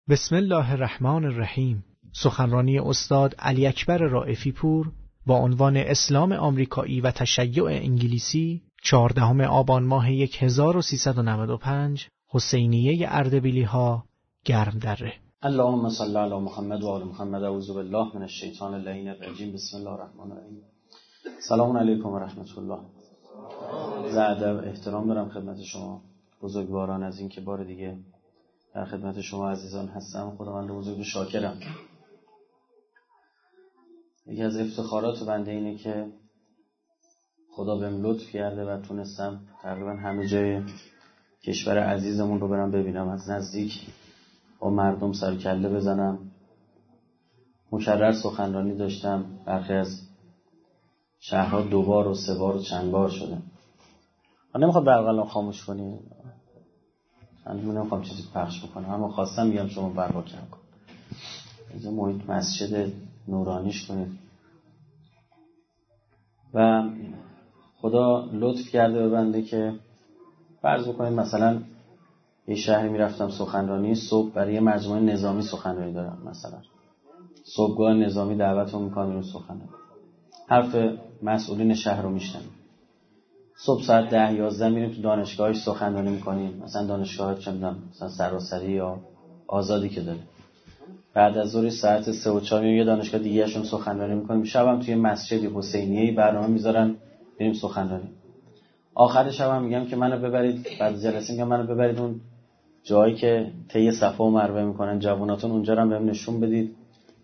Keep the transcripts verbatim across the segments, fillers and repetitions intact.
بسم الله الرحمن الرحیم. سخنرانی استاد علی اکبر رائفی پور با عنوان اسلام آمریکایی و تشیع انگلیسی، چهاردهم آبان ماه هزار و سیصد و نود و پنج، حسینیه اردبیلی‌ها، گرمدره. اللهم صل علی محمد و آل محمد. اعوذ بالله من الشیطان اللعین الرجیم. بسم الله الرحمن الرحیم. سلام علیکم و رحمت الله. ادب احترام دارم خدمت شما بزرگواران از این که بار دیگه در خدمت شما عزیزان هستم. خداوند بزرگ شاکرم. یکی از افتخارات بنده اینه که خدا بهم لطف کرده و تونستم تقریبا همه جای کشور عزیزمون رو برم ببینم، از نزدیک با مردم سر و کله بزنم. مکرر سخنرانی داشتم، برخی از شهرها دو بار و سه بار و چند بار شده. من نمیخواد برق الان خاموش کنی، من نمیخوام چیزی پخش بکنم، اما خواستم میگم شما برق کم کن، اینجا محیط مسجد نورانیش کنید. و خدا لطف کرده به بنده که فرض بکنید مثلا یه شهری میرفتم سخنرانی، صبح برای یه مجموعه نظامی سخنرانی دارم، مثلا صبحگاه نظامی دعوتون میکنم میرون سخنرانی، حرف مسئولین شهر رو میشنم. صبح ساعت ده یازده میریم تو دانشگاهش سخنرانی میکنیم، مثلا دانشگاه چه میدونم مثلا سراسری یا آزادی که داره. بعد از ظهر ساعت سه و چهار میریم یه دانشگاه دیگه شون سخنرانی میکنیم. شبم توی مسجدی حسینیه‌ای برنامه میذارن بریم سخنرانی. آخر شبم میگم که منو ببرید، بعد جلسه میگم منو ببرید اون جایی که طی صفا و مروه میکنن جووناتون، اونجا رو هم بهم نشون بدید.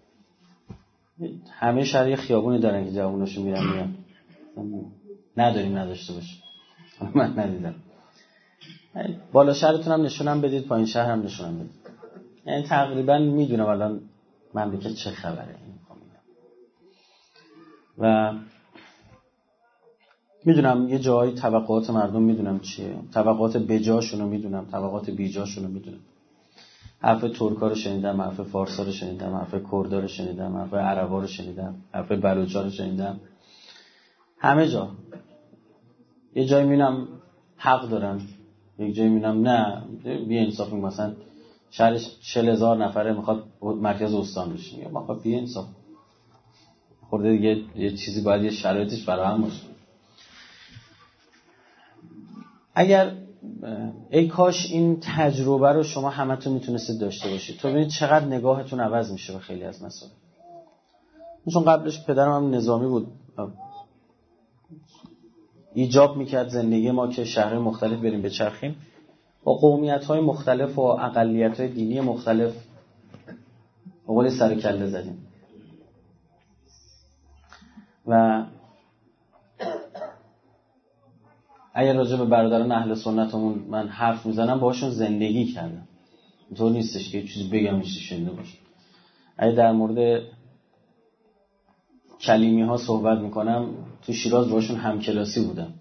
همه شهر یه خیابونی دارن که جووناشون میرن میان. نداریم نداشته باشه، من ندیدم. بالا شهرتون هم نشونم بدید، پایین شهر هم نشونم بدید. یعنی تقریبا میدونم الان مملکت چه خبره. و میدونم یه جایی توقعات مردم میدونم چیه، توقعات بجاشون رو میدونم، توقعات بیجاشون رو میدونم. حرف ترکا رو شنیدم، حرف فارسا رو شنیدم، حرف کردا رو شنیدم، حرف عربا رو شنیدم، حرف بلوچا رو شنیدم. همه جا یه جایی میبینم حق دارن، یک جایی میبینم نه بی انصافی، مثلا شهرش چهل هزار نفره میخواد مرکز استان بشه، یا میخواد بی انصاف خورده دیگه، یه چیزی باید یه شرایطش فراهم باشه. اگر ای کاش این تجربه رو شما همتون میتونستید داشته باشید، تو ببینید چقدر نگاهتون عوض میشه به خیلی از مسائل. چون قبلش پدرم هم نظامی بود، ایجاب میکرد زندگی ما که شهر مختلف بریم بچرخیم، با قومیت‌های مختلف و اقلیت‌های دینی مختلف به قول سر و کله زدیم. و اگر راجع به برادران اهل سنتمون من حرف میزنم باهاشون زندگی کردم، اینطور نیستش که یه چیزی بگم میشه شنیده باشه. اگر در مورد کلیمی ها صحبت میکنم، تو شیراز باهاشون همکلاسی بودم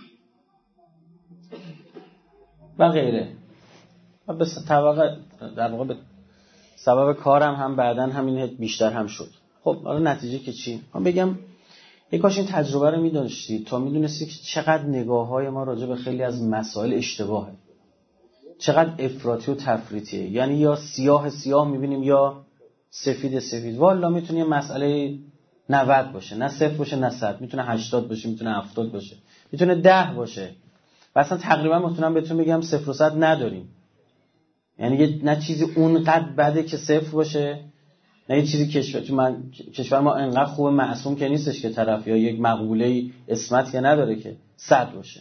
و غیره. و به طبق در واقع به سبب کارم هم بعدن همین بیشتر هم شد. خب حالا نتیجه که چی؟ من بگم یک کاش این تجربه رو می‌داشتی تا می‌دونستی که چقدر نگاه‌های ما راجع به خیلی از مسائل اشتباهه، چقدر افراطی و تفریطیه. یعنی یا سیاه سیاه می‌بینیم یا سفید سفید. والا میتونه یه مسئله نود باشه، نه صفر باشه نه صد، میتونه هشتاد باشه، میتونه هفتاد باشه، میتونه ده باشه. و اصلا تقریبا میتونم بهتون بگم صفر و صد نداریم. یعنی یه نه چیزی اونقدر بده که صفر باشه، نه یه چیزی کشور تو من کشور ما انقدر خوب معصوم که نیستش که طرف یا یک مقوله اسمت که نداره که صد باشه.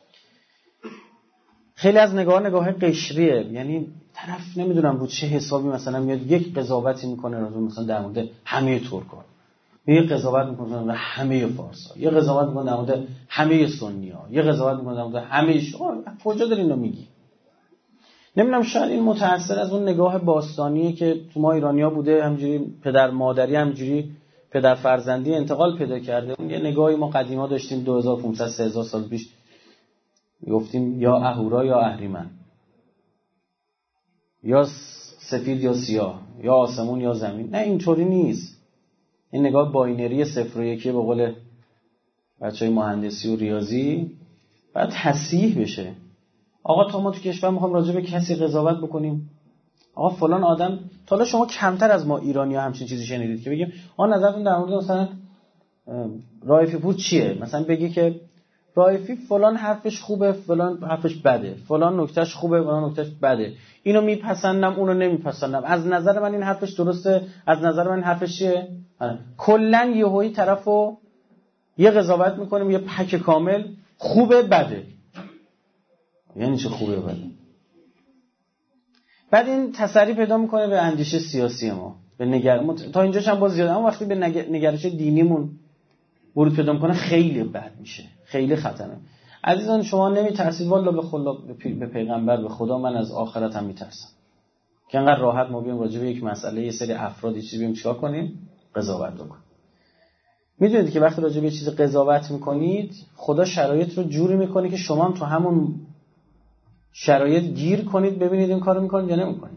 خیلی از نگاه نگاه قشریه، یعنی طرف نمیدونم رو چه حسابی مثلا میاد یک قضاوتی میکنه راجع مثلا در مورد همه ترک‌ها، یه قضاوت میکنه در مورد همه فارسا، یه قضاوت میکنه در مورد همه سنی‌ها، یه قضاوت میکنه در مورد همه شما. کجا داری اینو میگی؟ نمیدونم، شاید این متأثر از اون نگاه باستانیه که تو ما ایرانی‌ها بوده، همینجوری پدر مادری همینجوری پدر فرزندی انتقال پیدا کرده. اون یه نگاهی ما قدیما داشتیم دو هزار و پانصد سه هزار سال پیش، گفتیم یا اهورا یا اهریمن، یا سفید یا سیاه، یا آسمون یا زمین. نه اینطوری نیست. این نگاه باینری صفر و یکی به قول بچهای مهندسی و ریاضی باید تصحیح بشه. آقا تا ما تو کشور میخوام راجع به کسی قضاوت بکنیم، آقا فلان آدم، تا حالا شما کمتر از ما ایرانی‌ها همچین چیزی شنیدید که بگیم آ نظرتون در مورد مثلا رائفی پور چیه؟ مثلا بگی که رائفی فلان حرفش خوبه، فلان حرفش بده، فلان نکتهش خوبه، فلان نکتهش بده، اینو میپسندم اونو نمیپسندم، از نظر من این حرفش درسته، از نظر من حرفش چیه؟ کلا یهویی طرفو یه قضاوت میکنیم، یه پک کامل خوبه بده. یعنی چه خوبه بده؟ بعد این تسری پیدا میکنه به اندیشه سیاسی ما، به نگر... تا اینجاش هم باز زیاده، اما وقتی به نگر... نگرش دینیمون ورود پیدا میکنه خیلی بد میشه، خیلی خطرناک. عزیزان شما نمیترسید؟ والا به خدا، به پیغمبر، به خدا من از آخرت هم میترسم که انقدر راحت ما بیام راجع به یک مسئله یه سری افراد چیزی بیام چیکار کنیم؟ قضاوت بکنیم. میدونید که وقتی راجع به یه چیز قضاوت میکنید خدا شرایط رو جوری میکنه که شما هم تو همون شرایط گیر کنید، ببینید این کارو میکنید یا نمیکنید.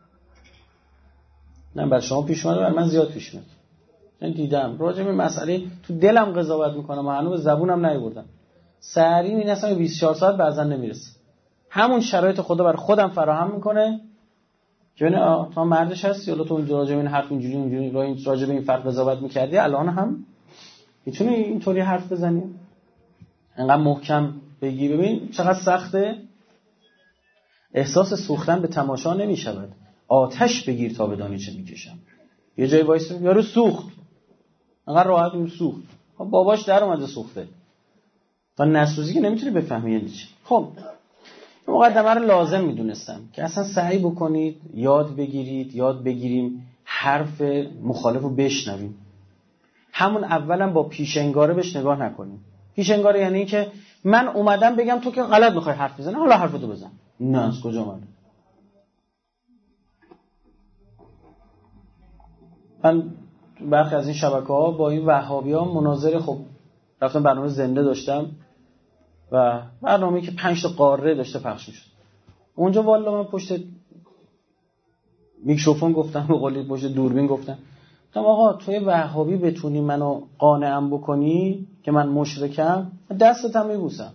نه بر شما پیش اومده، بر من زیاد پیش میاد. من دیدم راجع به مسئله تو دلم قضاوت میکنم و هنوز به زبونم نیاوردم، سریع می‌نسم بیست و چهار ساعت بعضا نمیرسه. همون شرایط خدا بر خودم فراهم میکنه که ببین تو مردش هستی، حالا تو راجع به این حرف اینجوری اونجوری راجع به این فرد قضاوت میکردی، الان هم میتونی اینطوری حرف بزنی، انقدر محکم بگی. ببین چقدر سخته. احساس سوختن به تماشا نمیشود، آتش بگیر تا بدانی چه میکشم. یه جای وایس یارو سوخت، انقدر راحت اون سوخت، باباش در اومده سوخته، تا نسوزی که نمیتونی بفهمی یعنی چی. خب مقدمه رو لازم میدونستم که اصلا سعی بکنید یاد بگیرید، یاد بگیریم حرف مخالف رو بشنویم. همون اولم با پیشنگاره بهش نگاه نکنیم. پیشنگاره یعنی این که من اومدم بگم تو که غلط میخوای حرف بزنی، حالا حرفتو بزن. نه از کجا اومده؟ من برخی از این شبکه‌ها با این وهابی‌ها مناظره، خب رفتم برنامه زنده داشتم و برنامه‌ای که پنج تا قاره داشته پخش می‌شد. اونجا والا من پشت میکروفون گفتم، به قولی پشت دوربین گفتم، گفتم آقا توی وهابی بتونی منو قانعم بکنی که من مشرکم، دستت هم میبوسم.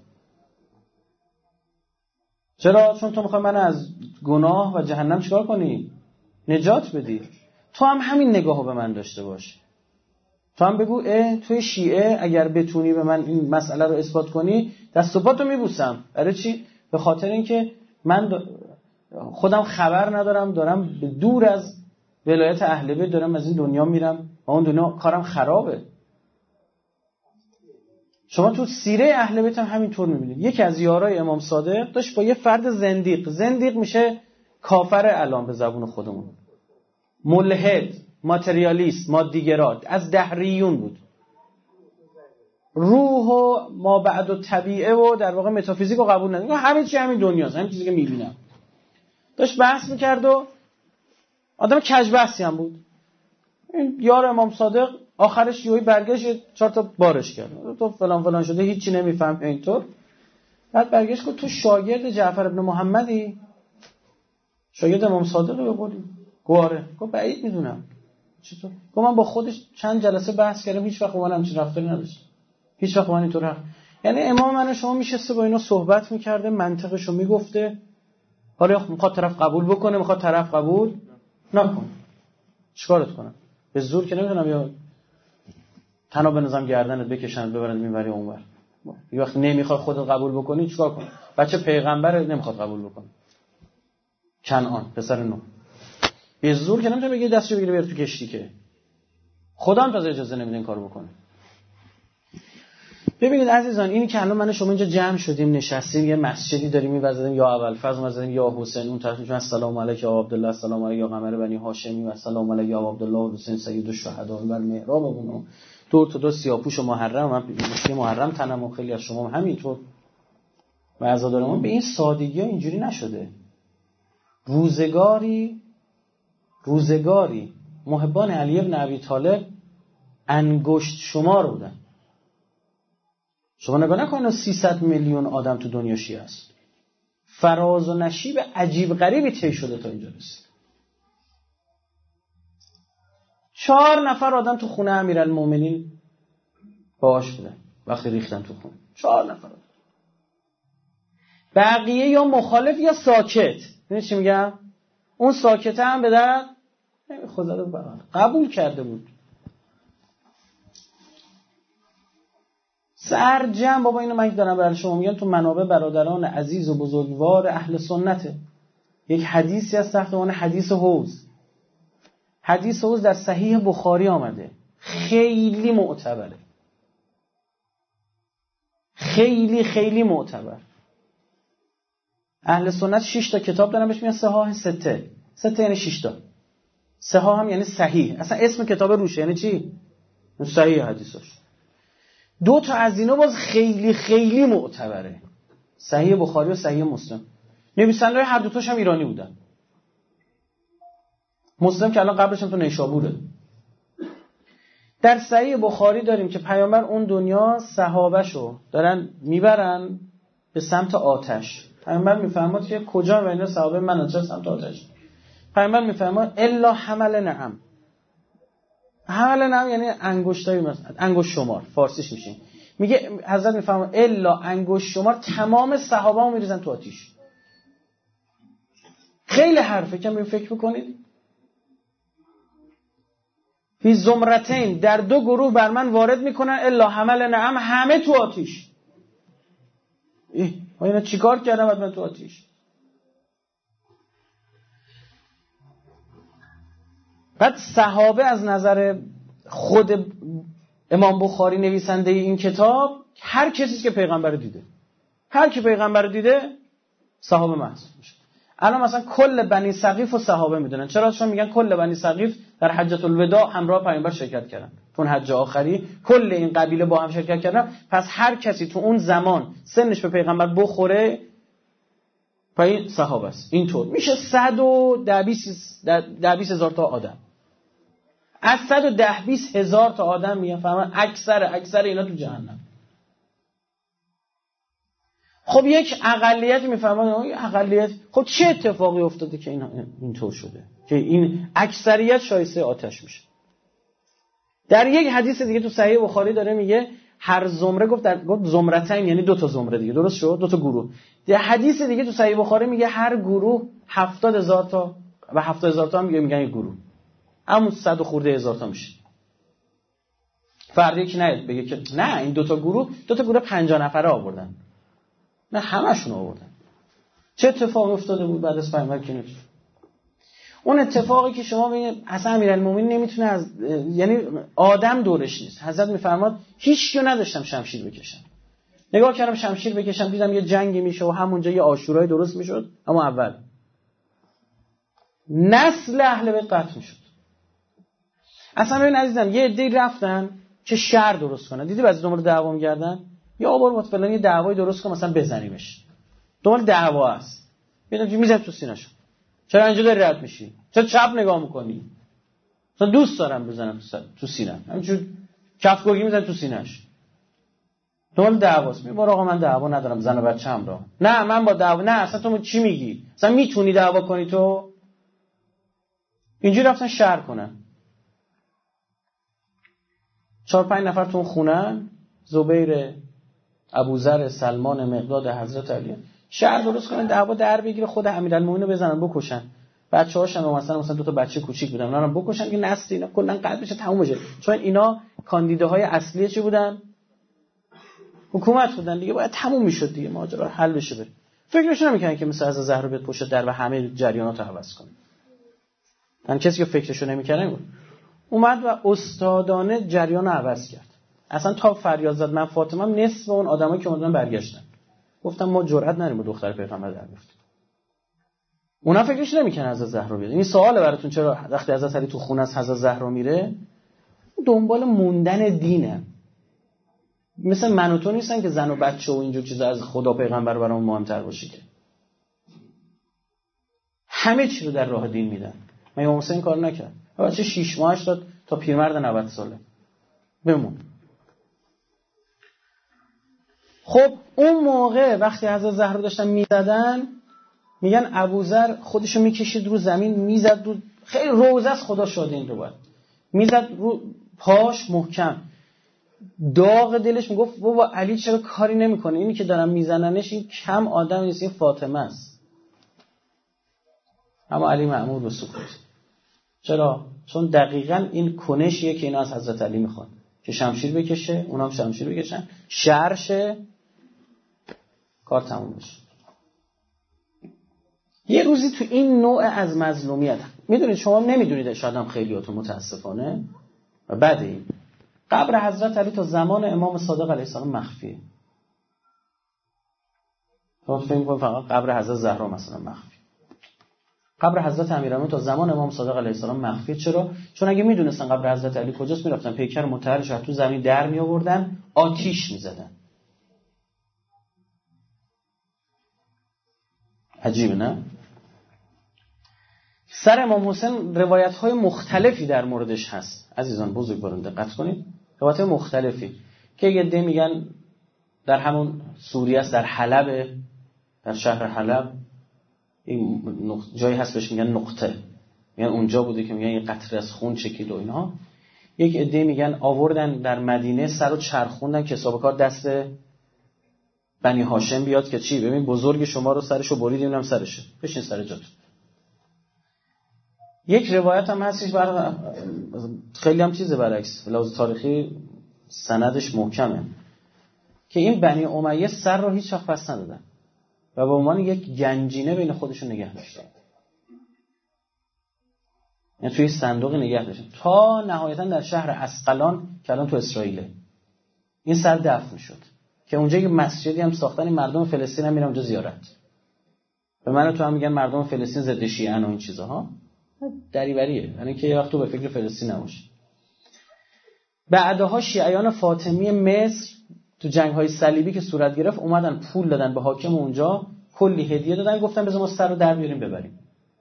چرا؟ چون تو میخوای منو از گناه و جهنم چیکار کنی؟ نجات بدی. تو هم همین نگاهو به من داشته باش. تو هم بگو اه توی شیعه اگر بتونی به من این مسئله رو اثبات کنی دست و پاتو میبوسم. برای چی؟ به خاطر اینکه من خودم خبر ندارم، دارم به دور از ولایت اهل بیت دارم از این دنیا میرم و اون دنیا کارم خرابه. شما تو سیره اهل بیت هم همینطور میبینید. یکی از یارای امام صادق داشت با یه فرد زندیق، زندیق میشه کافر الان به زبون خودمون، ملحد، ماتریالیست، مادیگراد، از دهریون بود. روح و ما بعد و طبیعه و در واقع متافیزیک رو قبول نداره. همه چی همین دنیاست، همین چیزی که میبینم. داشت بحث میکرد و آدم کژبحثی هم بود. این یار امام صادق آخرش یهویی برگشت چهار تا بارش کرد، تو فلان فلان شده هیچی نمیفهم اینطور. بعد برگشت گفت تو شاگرد جعفر ابن محمدی؟ شاگرد امام صادق به قولی؟ گواره. گفت بعید میدونم. چطور؟ گفت من با خودش چند جلسه بحث کردم، هیچ وقت با من همچین رفتاری نداشت، هیچ وقت با من اینطور حرف. یعنی امام من شما میشسته با اینا صحبت میکرده، منطقشو میگفته، حالا میخواد طرف قبول بکنه، میخواد طرف قبول نکنه، چیکارت کنم؟ به زور که نمیتونم یا تنها بنظام گردنت بکشن ببرن میبری اونور. یه وقت نمیخواد خودت قبول بکنی چیکار کنی؟ بچه پیغمبر نمیخواد قبول بکنه، کنعان پسر نوح، به زور که نمیتونه بگه دستشو بگیره بره تو کشتی، که خدا هم تازه اجازه نمیده این کارو بکنه. ببینید عزیزان، اینی که الان من شما اینجا جمع شدیم نشستیم یه مسجدی داریم می‌وزدیم، یا ابوالفضل می‌وزدیم یا حسین، اون طرف میگن السلام علیک یا عبدالله، السلام علیک یا قمر بنی هاشمی، و السلام علیک یا عبدالله و حسین سید الشهدا و المحرابمون. دور تا دور سیاه‌پوش و محرم، من مشکی محرم تنم و خیلی از شما همینطور. و عزادارمون به این سادگی ها اینجوری نشده. روزگاری روزگاری محبان علی بن ابی طالب انگشت شمار بودن. شما نگاه نکنید سیصد میلیون آدم تو دنیا شیعه است. فراز و نشیب عجیب غریبی طی شده تا اینجا رسید. چهار نفر آدم تو خونه امیرالمومنین باهاش بودن وقتی ریختن تو خونه. چهار نفر آدم. بقیه یا مخالف یا ساکت. ببین چی میگم؟ اون ساکته هم به درد خدا رو قبول کرده بود. سرجم بابا اینو من دارم برای شما میگم تو منابع برادران عزیز و بزرگوار اهل سنته. یک حدیثی از تحت عنوان حدیث حوض. حدیث حوض در صحیح بخاری آمده، خیلی معتبره، خیلی خیلی معتبر. اهل سنت شش تا کتاب دارن بهش میگن صحاح سته. سته یعنی شش تا. صحاح هم یعنی صحیح. اصلا اسم کتاب روشه یعنی چی؟ صحیح حدیثاش. دو تا از اینا باز خیلی خیلی معتبره، صحیح بخاری و صحیح مسلم. نویسنده هر دو تاش هم ایرانی بودن. مسلم که الان قبلش هم تو نیشابوره. در صحیح بخاری داریم که پیامبر اون دنیا صحابهشو دارن میبرن به سمت آتش. پیامبر میفرماد که کجا و اینا صحابه من چه سمت آتش. پیامبر میفرماد الا حمل نعم. حمل نعم یعنی انگشتای مثلا انگشت شمار فارسیش میشه. میگه حضرت میفرماد الا انگشت شمار تمام صحابه‌ها میریزن تو آتش. خیلی حرفه که می فکر بکنید. فی زمرتین در دو گروه بر من وارد میکنن الا حمل نعم، همه تو آتش. ای اینا چیکار کردم بعد من تو آتش؟ بعد صحابه از نظر خود امام بخاری نویسنده این کتاب هر کسی که پیغمبر دیده، هر کی پیغمبر دیده صحابه محسوب میشه. الان مثلا کل بنی ثقیف و صحابه میدونن. چرا؟ چون میگن کل بنی ثقیف در حجۃ الوداع همراه پیامبر شرکت کردن. تو حج آخری کل این قبیله با هم شرکت کردن. پس هر کسی تو اون زمان سنش به پیغمبر بخوره پای صحابه است. اینطور میشه صد و ده بیست هزار تا آدم. از صد و ده بیست هزار تا آدم میگن فهمن اکثر اکثر اینا تو جهنم. خب یک اقلیت میفهمن این اقلیت خب چه اتفاقی افتاده که این اینطور شده که این اکثریت شایسته آتش میشه. در یک حدیث دیگه تو صحیح بخاری داره میگه هر زمره گفت در گفت زمرتین یعنی دو تا زمره دیگه، درست شد؟ دو تا گروه. در حدیث دیگه تو صحیح بخاری میگه هر گروه هفتاد هزار تا و هفتاد هزار تا هم میگه میگن یک گروه. همون صد و خورده هزار تا میشه. فرد یکی نیاد بگه که نه این دو تا گروه دو تا گروه پنجاه نفره آوردن. نه همشون آوردن. چه اتفاقی افتاده بود بعد از پیامبر که اون اتفاقی که شما ببینید اصلا امیرالمومنین نمیتونه از یعنی آدم دورش نیست. حضرت میفرماد هیچ کیو نداشتم شمشیر بکشم. نگاه کردم شمشیر بکشم دیدم یه جنگی میشه و همونجا یه عاشورای درست میشد. اما اول نسل اهل بیت قتل میشد. اصلا ببین عزیزم یه عده‌ای رفتن که شر درست کنن. دیدی بعضی دنبال دعوا می‌گردن یا آبار فلان یه دعوای درست کن مثلا بزنیمش. دنبال دعوا است. میگم چی میزد تو سینه‌شو. چرا اینجا داری رد میشی؟ چرا چپ نگاه میکنی؟ مثلا دوست دارم بزنم تو سینه. همینجور کفگوگی میزنه تو سینه‌اش. دنبال دعواست. میگم آقا من دعوا ندارم زن و بچه‌ام را. نه من با دعوا نه اصلا تو چی میگی؟ اصلا میتونی دعوا کنی تو؟ اینجوری رفتن شر کنن. چهار پنج نفر تو اون خونه زبیر، ابوذر، سلمان، مقداد، حضرت علی شهر درست کنن دعوا در بگیره خود امیرالمومنین رو بزنن بکشن. بچه‌هاش هم مثلا مثلا دو تا بچه کوچیک بودن اونا رو بکشن که نسل اینا کلا قطع بشه تموم بشه. چون اینا کاندیداهای اصلی چی بودن؟ حکومت بودن دیگه. باید تموم میشد دیگه ماجرا حل بشه بره. فکرش نمیکنن که مثلا از زهرا بیاد پشت در و همه جریانات رو عوض کنه. من کسی که فکرشو نمی‌کنه اومد و استادانه جریان رو عوض کرد. اصلا تا فریاد زد من فاطمه هم نصف اون آدمایی که اومدن برگشتن. گفتم ما جرئت نداریم با دختر پیغمبر در بیفتیم. اونا فکرش نمیکنه حضرت زهرا بیاد. این سواله براتون چرا وقتی حضرت علی تو خونه از حضرت زهرا میره دنبال موندن دینه. مثل من و تو نیستن که زن و بچه و اینجور چیزا از خدا پیغمبر برامون مهمتر باشه که. همه چی رو در راه دین میدن. من امام حسین کار نکرد. بچه شش ماهش داد تا پیرمرد نود ساله. بمون. خب اون موقع وقتی حضرت زهرا داشتن میزدن میگن ابوذر خودشو میکشید رو زمین میزد رو خیلی روزه است خدا شاده این رو باید میزد رو پاش محکم. داغ دلش میگفت بابا علی چرا کاری نمیکنه؟ اینی که دارم میزننش این کم آدم نیست، این فاطمه است. اما علی مأمور به سکوت. چرا؟ چون دقیقاً این کنشیه که اینا از حضرت علی میخوان که شمشیر بکشه، اونا هم شمشیر بکشن، شرشه، کار تموم بشه. یه روزی تو این نوع از مظلومیت، میدونید شما نمیدونید، شاید هم خیلیاتون متاسفانه و بعد این قبر حضرت علی تا زمان امام صادق علیه السلام مخفیه. تو فکر می‌کنید فقط قبر حضرت زهرا مثلا مخفی. قبر حضرت امیرالمومنین تا زمان امام صادق علیه السلام مخفیه. چرا؟ چون اگه میدونستن قبر حضرت علی کجاست، میرفتن پیکر مطهرش رو تو زمین در می آوردن، آتیش می‌زدن. عجیبه نه؟ سر امام حسین روایت‌های مختلفی در موردش هست. عزیزان بزرگواران دقت کنید. روایت‌های مختلفی که یه عده میگن در همون سوریه است، در حلب، در شهر حلب این جایی هست بهش میگن نقطه، میگن اونجا بوده که میگن یه قطره از خون چکید و اینها. یک عده میگن آوردن در مدینه، سر رو چرخوندن که حساب کار دست بنی هاشم بیاد که چی، ببین بزرگ شما رو سرشو بریدیم، اینم سرشه، بشین سر جات. یک روایت هم هستش بر خیلی هم چیزه برعکس، لحاظ تاریخی سندش محکمه، که این بنی امیه سر رو هیچ وقت پس ندادن و به عنوان یک گنجینه بین خودشون نگه داشتن، یعنی توی صندوق نگه داشتن تا نهایتا در شهر اسقلان که الان تو اسرائیله این سر دفن شد، که اونجا یه مسجدی هم ساختن، این مردم فلسطین هم میرن اونجا زیارت. به من تو هم میگن مردم فلسطین ضد شیعه و این چیزها، دریوریه، یعنی که یه وقت تو به فکر فلسطین نباشی. بعدها شیعیان فاطمی مصر تو جنگ‌های صلیبی که صورت گرفت اومدن پول دادن به حاکم اونجا، کلی هدیه دادن، گفتن بذار ما سر رو در بیاریم ببریم.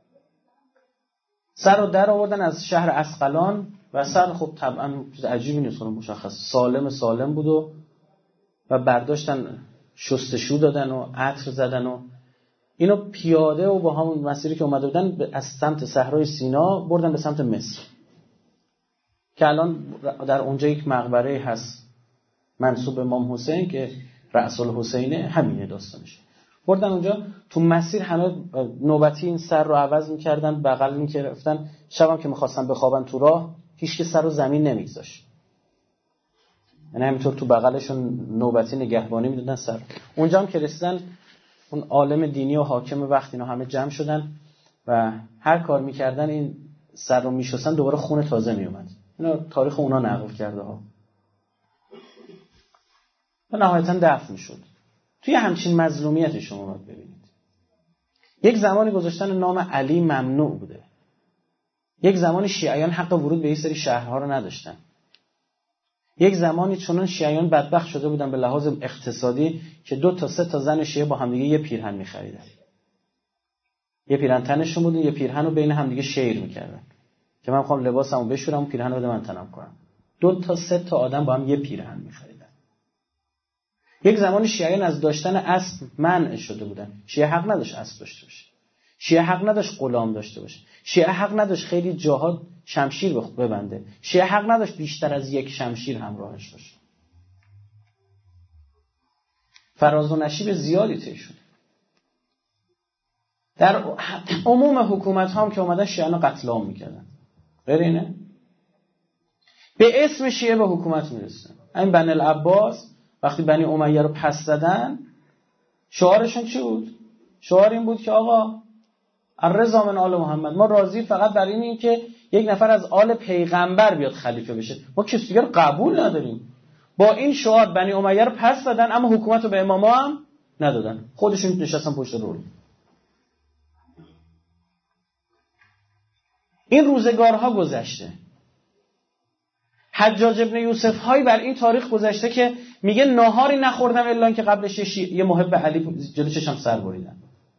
سر رو در آوردن از شهر اسقلان و سر خب طبعا چیز عجیبی نیست، خودم مشخص سالم سالم بود و و برداشتن شستشو دادن و عطر زدن و اینو پیاده و با همون مسیری که اومده بودن از سمت صحرای سینا بردن به سمت مصر، که الان در اونجا یک مقبره هست منسوب به امام حسین که رأس الحسینه، همینه داستانش. بردن اونجا، تو مسیر همه نوبتی این سر رو عوض می‌کردن، بغل می‌گرفتن، شبم که می‌خواستن بخوابن تو راه هیچ که سر رو زمین نمی‌گذاشت، یعنی همینطور تو بغلشون نوبتی نگهبانی می‌دادن سر. اونجا هم که رسیدن اون عالم دینی و حاکم وقت اینا همه جمع شدن و هر کار می‌کردن این سر رو می‌شستن دوباره خون تازه میومد. اینا تاریخ اونا نقل کرده ها. و نهایتاً دفن شد. توی همچین مظلومیتی شما باید ببینید. یک زمانی گذاشتن نام علی ممنوع بوده. یک زمانی شیعیان حق ورود به این سری شهرها رو نداشتن. یک زمانی چنان شیعیان بدبخت شده بودن به لحاظ اقتصادی که دو تا سه تا زن شیعه با همدیگه یه پیرهن می‌خریدن. یه پیرهن تنشون بود، یه پیرهن رو بین همدیگه شیر می‌کردن. که من می‌خوام لباسمو بشورم، پیرهن رو بده من تنم کنم. دو تا سه تا آدم با هم یه پیرهن می‌خریدن. یک زمانی شیعیان از داشتن اسب منع شده بودن. شیعه حق نداشت اسب داشته باشه. شیعه حق نداشت غلام داشته باشه. شیعه حق نداشت خیلی جاها شمشیر ببنده. شیعه حق نداشت بیشتر از یک شمشیر همراهش باشه. فراز و نشیب زیادی طی شد. در عموم حکومت ها هم که اومدن شیعیان قتل عام میکردن. غیر اینه؟ به اسم شیعه به حکومت میرسن. این بنی العباس وقتی بنی امیه رو پس زدن، شعارشون چی بود؟ شعار این بود که آقا الرضا من آل محمد، ما راضی فقط بر اینیم که یک نفر از آل پیغمبر بیاد خلیفه بشه، ما کسی دیگر قبول نداریم. با این شعار بنی امیه رو پس زدن، اما حکومت رو به اماما هم ندادن، خودشون نشستن پشت رول. این روزگارها گذشته. حجاج ابن یوسف هایی بر این تاریخ گذشته که میگه ناهاری نخوردم الا اینکه قبلش یه محب علی جلوی چشم سر بریدن.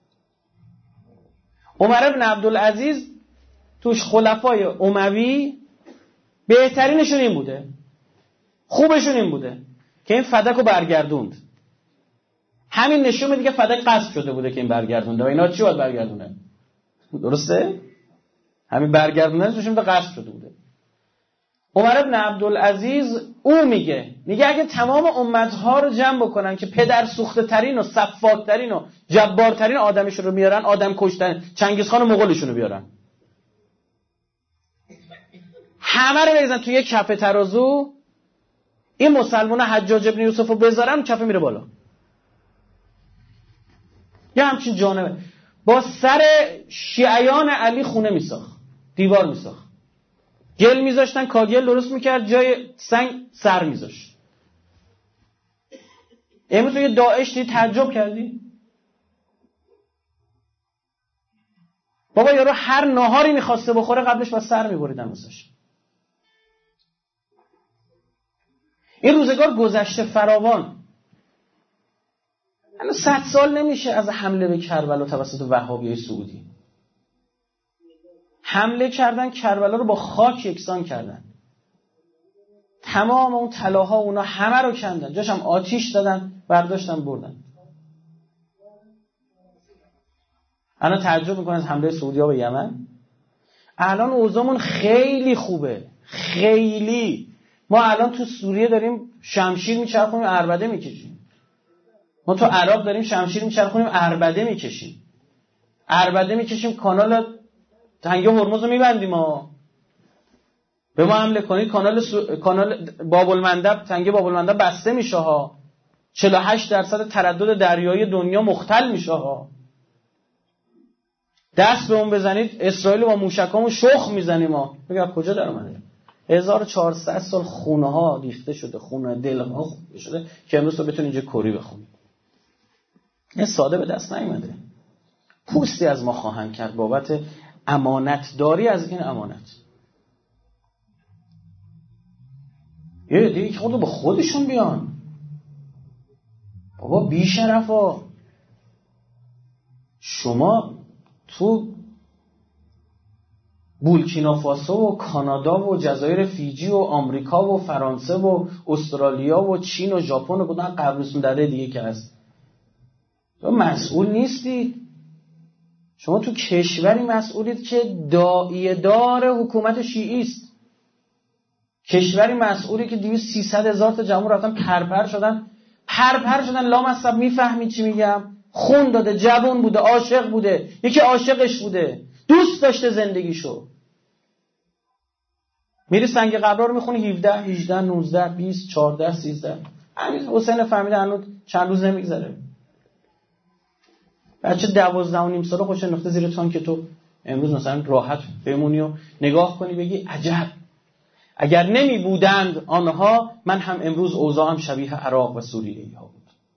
عمر ابن عبدالعزیز توش خلفای اموی بهترینشون این بوده، خوبشون این بوده که این فدک رو برگردوند. همین نشون دیگه فدک قصد شده بوده که این برگردونده و اینا چی باید برگردونه؟ درسته؟ همین برگردوندن توش این قصد شده بوده. عمر ابن عبدالعزیز او میگه میگه اگه تمام امتها رو جمع بکنن که پدر سوخته ترین و سفاک ترین و جبار ترین آدمشون رو میارن، آدم کشتن چنگیز خان و مغولشون رو بیارن، همه رو بریزن توی یک کفه ترازو، این مسلمان حجاج ابن یوسف رو بذارن کفه میره بالا. یا همچین جانبه با سر شیعیان علی خونه میساخت، دیوار میساخت، گل میذاشتن، کاگل درست میکرد، جای سنگ سر میذاشت. امروز یه داعش دید تعجب کردی؟ بابا یارو هر ناهاری میخواسته بخوره قبلش با سر میبریدن واسش. این روزگار گذشته فراوان. الان صد سال نمیشه از حمله به کربلا توسط وهابیای سعودی. حمله کردن کربلا رو با خاک یکسان کردن. تمام اون طلاها اونا همه رو کندن، جاش هم آتیش دادن، برداشتن بردن. الان تعجب میکنن از حمله سعودی‌ها به یمن. الان اوضاعمون خیلی خوبه، خیلی. ما الان تو سوریه داریم شمشیر میچرخونیم، عربده میکشیم. ما تو عراق داریم شمشیر میچرخونیم، عربده میکشیم. عربده میکشیم، کانال تنگه هرمز رو میبندیم. ما به ما حمله کنید کانال سو... کانال باب المندب، تنگه باب المندب بسته میشه ها. چهل و هشت درصد تردد دریایی دنیا مختل میشه ها. دست به اون بزنید اسرائیل با موشکامو شخ میزنیم ما. بگم کجا در اومده؟ هزار و چهارصد سال خونه ها ریخته شده، خونه دل ها خونده شده که امروز تو بتونی اینجا کری بخونی. این ساده به دست نیومده. پوستی از ما خواهند کرد بابت امانت داری از این امانت. یه دیگه خودو با خودشون بیان. بابا بی شرفا، شما تو بورکینافاسو و کانادا و جزایر فیجی و آمریکا و فرانسه و استرالیا و چین و ژاپن و کدوم قبرستون دره دیگه که هست، تو مسئول نیستی. شما تو کشوری مسئولید که داعیه دار حکومت شیعی است. کشوری مسئولی که دویست سیصد هزار تا جمهور رفتن پرپر شدن، پرپر شدن لامصب. میفهمید چی میگم؟ خون داده، جوان بوده، عاشق بوده، یکی عاشقش بوده، دوست داشته زندگیشو. میری سنگ قبرها رو میخونی هفده، هجده، نوزده، بیست، چهارده، سیزده. همین حسین فهمیده هنوز چند روز نمیگذره. بچه دوازده و نیم ساله خوش انداخته زیر تانک، تو امروز مثلا راحت بمونی و نگاه کنی بگی عجب، اگر نمی بودند آنها من هم امروز اوضاعم شبیه عراق و سوریه ها بود.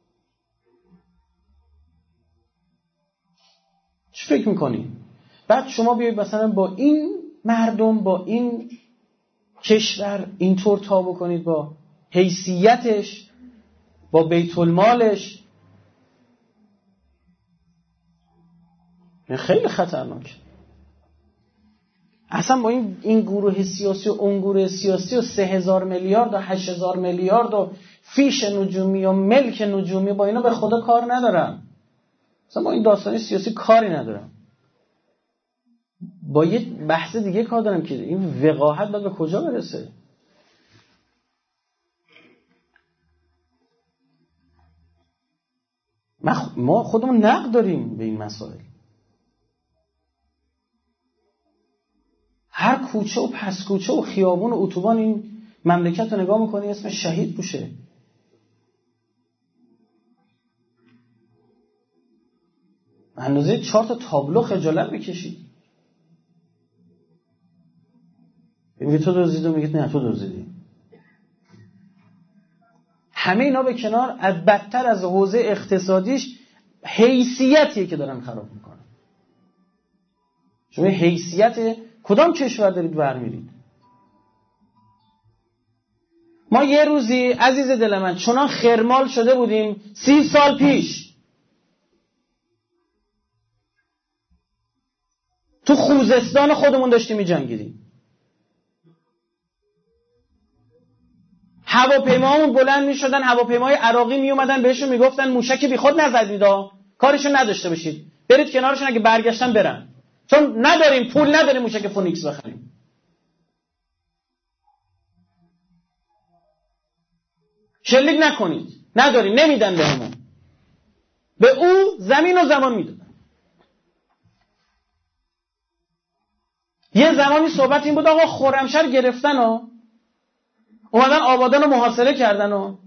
چی فکر میکنی؟ بعد شما بیایید مثلا با این مردم، با این کشور اینطور تا بکنید، با حیثیتش، با بیت المالش. خیلی خطرناک. اصلا با این این گروه سیاسی و اون گروه سیاسی و سه هزار میلیارد و هشت هزار میلیارد و فیش نجومی و ملک نجومی، با اینا به خدا کار ندارم. اصلا با این داستانی سیاسی کاری ندارم. با یه بحث دیگه کار دارم که این وقاحت باید به کجا برسه. ما خودمون نقد داریم به این مسائل. هر کوچه و پس کوچه و خیابون و اتوبان این مملکت رو نگاه میکنی اسم شهید پوشه. اندازه چهار تا تابلو خجالت بکشید. میگه تو دزدیدی، میگه نه تو دزدیدی. همه اینا به کنار، از بدتر از حوزه اقتصادیش حیثیتیه که دارن خراب میکنن. شما حیثیت کدام کشور دارید برمیرید؟ ما یه روزی عزیز دل من چنان خرمال شده بودیم سی سال پیش تو خوزستان خودمون داشتیم می‌جنگیدیم. هواپیماهامون بلند می‌شدن، هواپیمای عراقی میومدن بهشون میگفتن موشک بیخود نزدیدا، کارشون نداشته باشید، برید کنارشون، اگه برگشتن برن، چون نداریم، پول نداریم موشک فونیکس بخریم. شلیک نکنید، نداریم، نمیدن بهمون. به او زمین و زمان میدادن. یه زمانی صحبت این بود آقا خرمشهر گرفتن و اومدن آبادان رو محاصره کردن و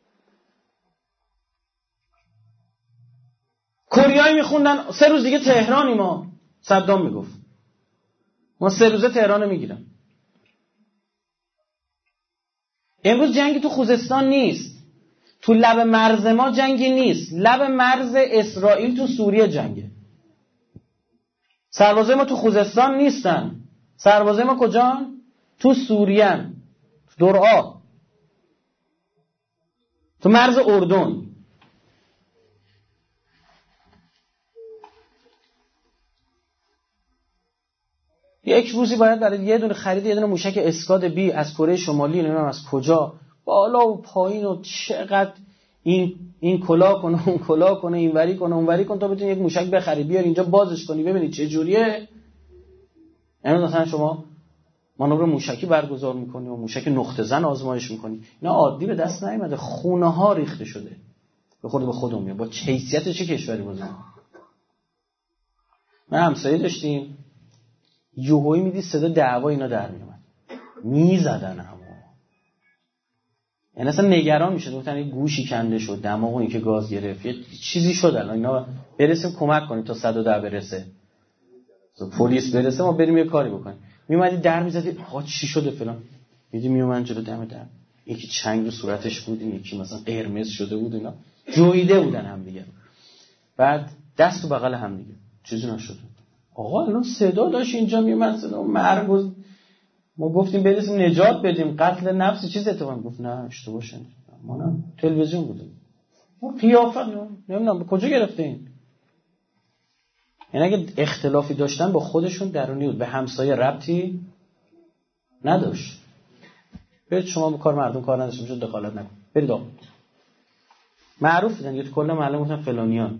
کوریایی میخوندن سه روز دیگه تهرانی. ما صدام میگفت ما سه روزه تهران رو میگیرم. امروز جنگی تو خوزستان نیست، تو لب مرز ما جنگی نیست، لب مرز اسرائیل تو سوریه جنگه. سربازای ما تو خوزستان نیستن، سربازای ما کجان؟ تو سوریه، تو درعا، تو مرز اردن. یک روزی باید برای یه دونه خرید یه دونه موشک اسکاد بی از کره شمالی، نمیدونم از کجا، بالا و پایین و چقدر این این کلا کنه اون کلا کنه، اینوری کنه اونوری کنه تا بتونی یک موشک بخری بیار اینجا بازش کنی ببینید چه جوریه. یعنی مثلا شما مانور موشکی برگزار میکنی و موشک نقطه زن آزمایش میکنی، اینا عادی به دست نیامده، خونه ها ریخته شده. به خود به خودمون میاد با حیثیت چه کشوری بزنیم. ما همسایه داشتیم، یوهویی میدی صدا دعوا اینا در میومد، میزدن همو. یعنی اصلا نگران میشد، گفتن یه گوشی کنده شد، دماغ اون که گاز گرفت، یه چیزی شد، الان اینا برسیم کمک کنیم تا صد و ده برسه، تا پلیس برسه ما بریم یه کاری بکنیم. میومدی در میزدی آقا چی شده فلان، میدی میومد جلو دم در، یکی چنگ رو صورتش بود، یکی مثلا قرمز شده بود، اینا جویده بودن هم دیگه. بعد دست تو بغل هم دیگه، چیزی نشد. آقا الان صدا داشت اینجا میومد، صدا مرگ. ما گفتیم برسیم نجات بدیم، قتل نفس چیز اتفاق. گفت نه اشتباه شد، ما نه تلویزیون بودیم، ما قیافت نمیدونم به کجا گرفتین. یعنی اگه اختلافی داشتن با خودشون درونی بود، به همسایه ربطی نداشت. برید شما به کار مردم کار نداشته باشید، دخالت نکن، برید آقا. معروف بودن یه تو کل محله گفتن فلانیان.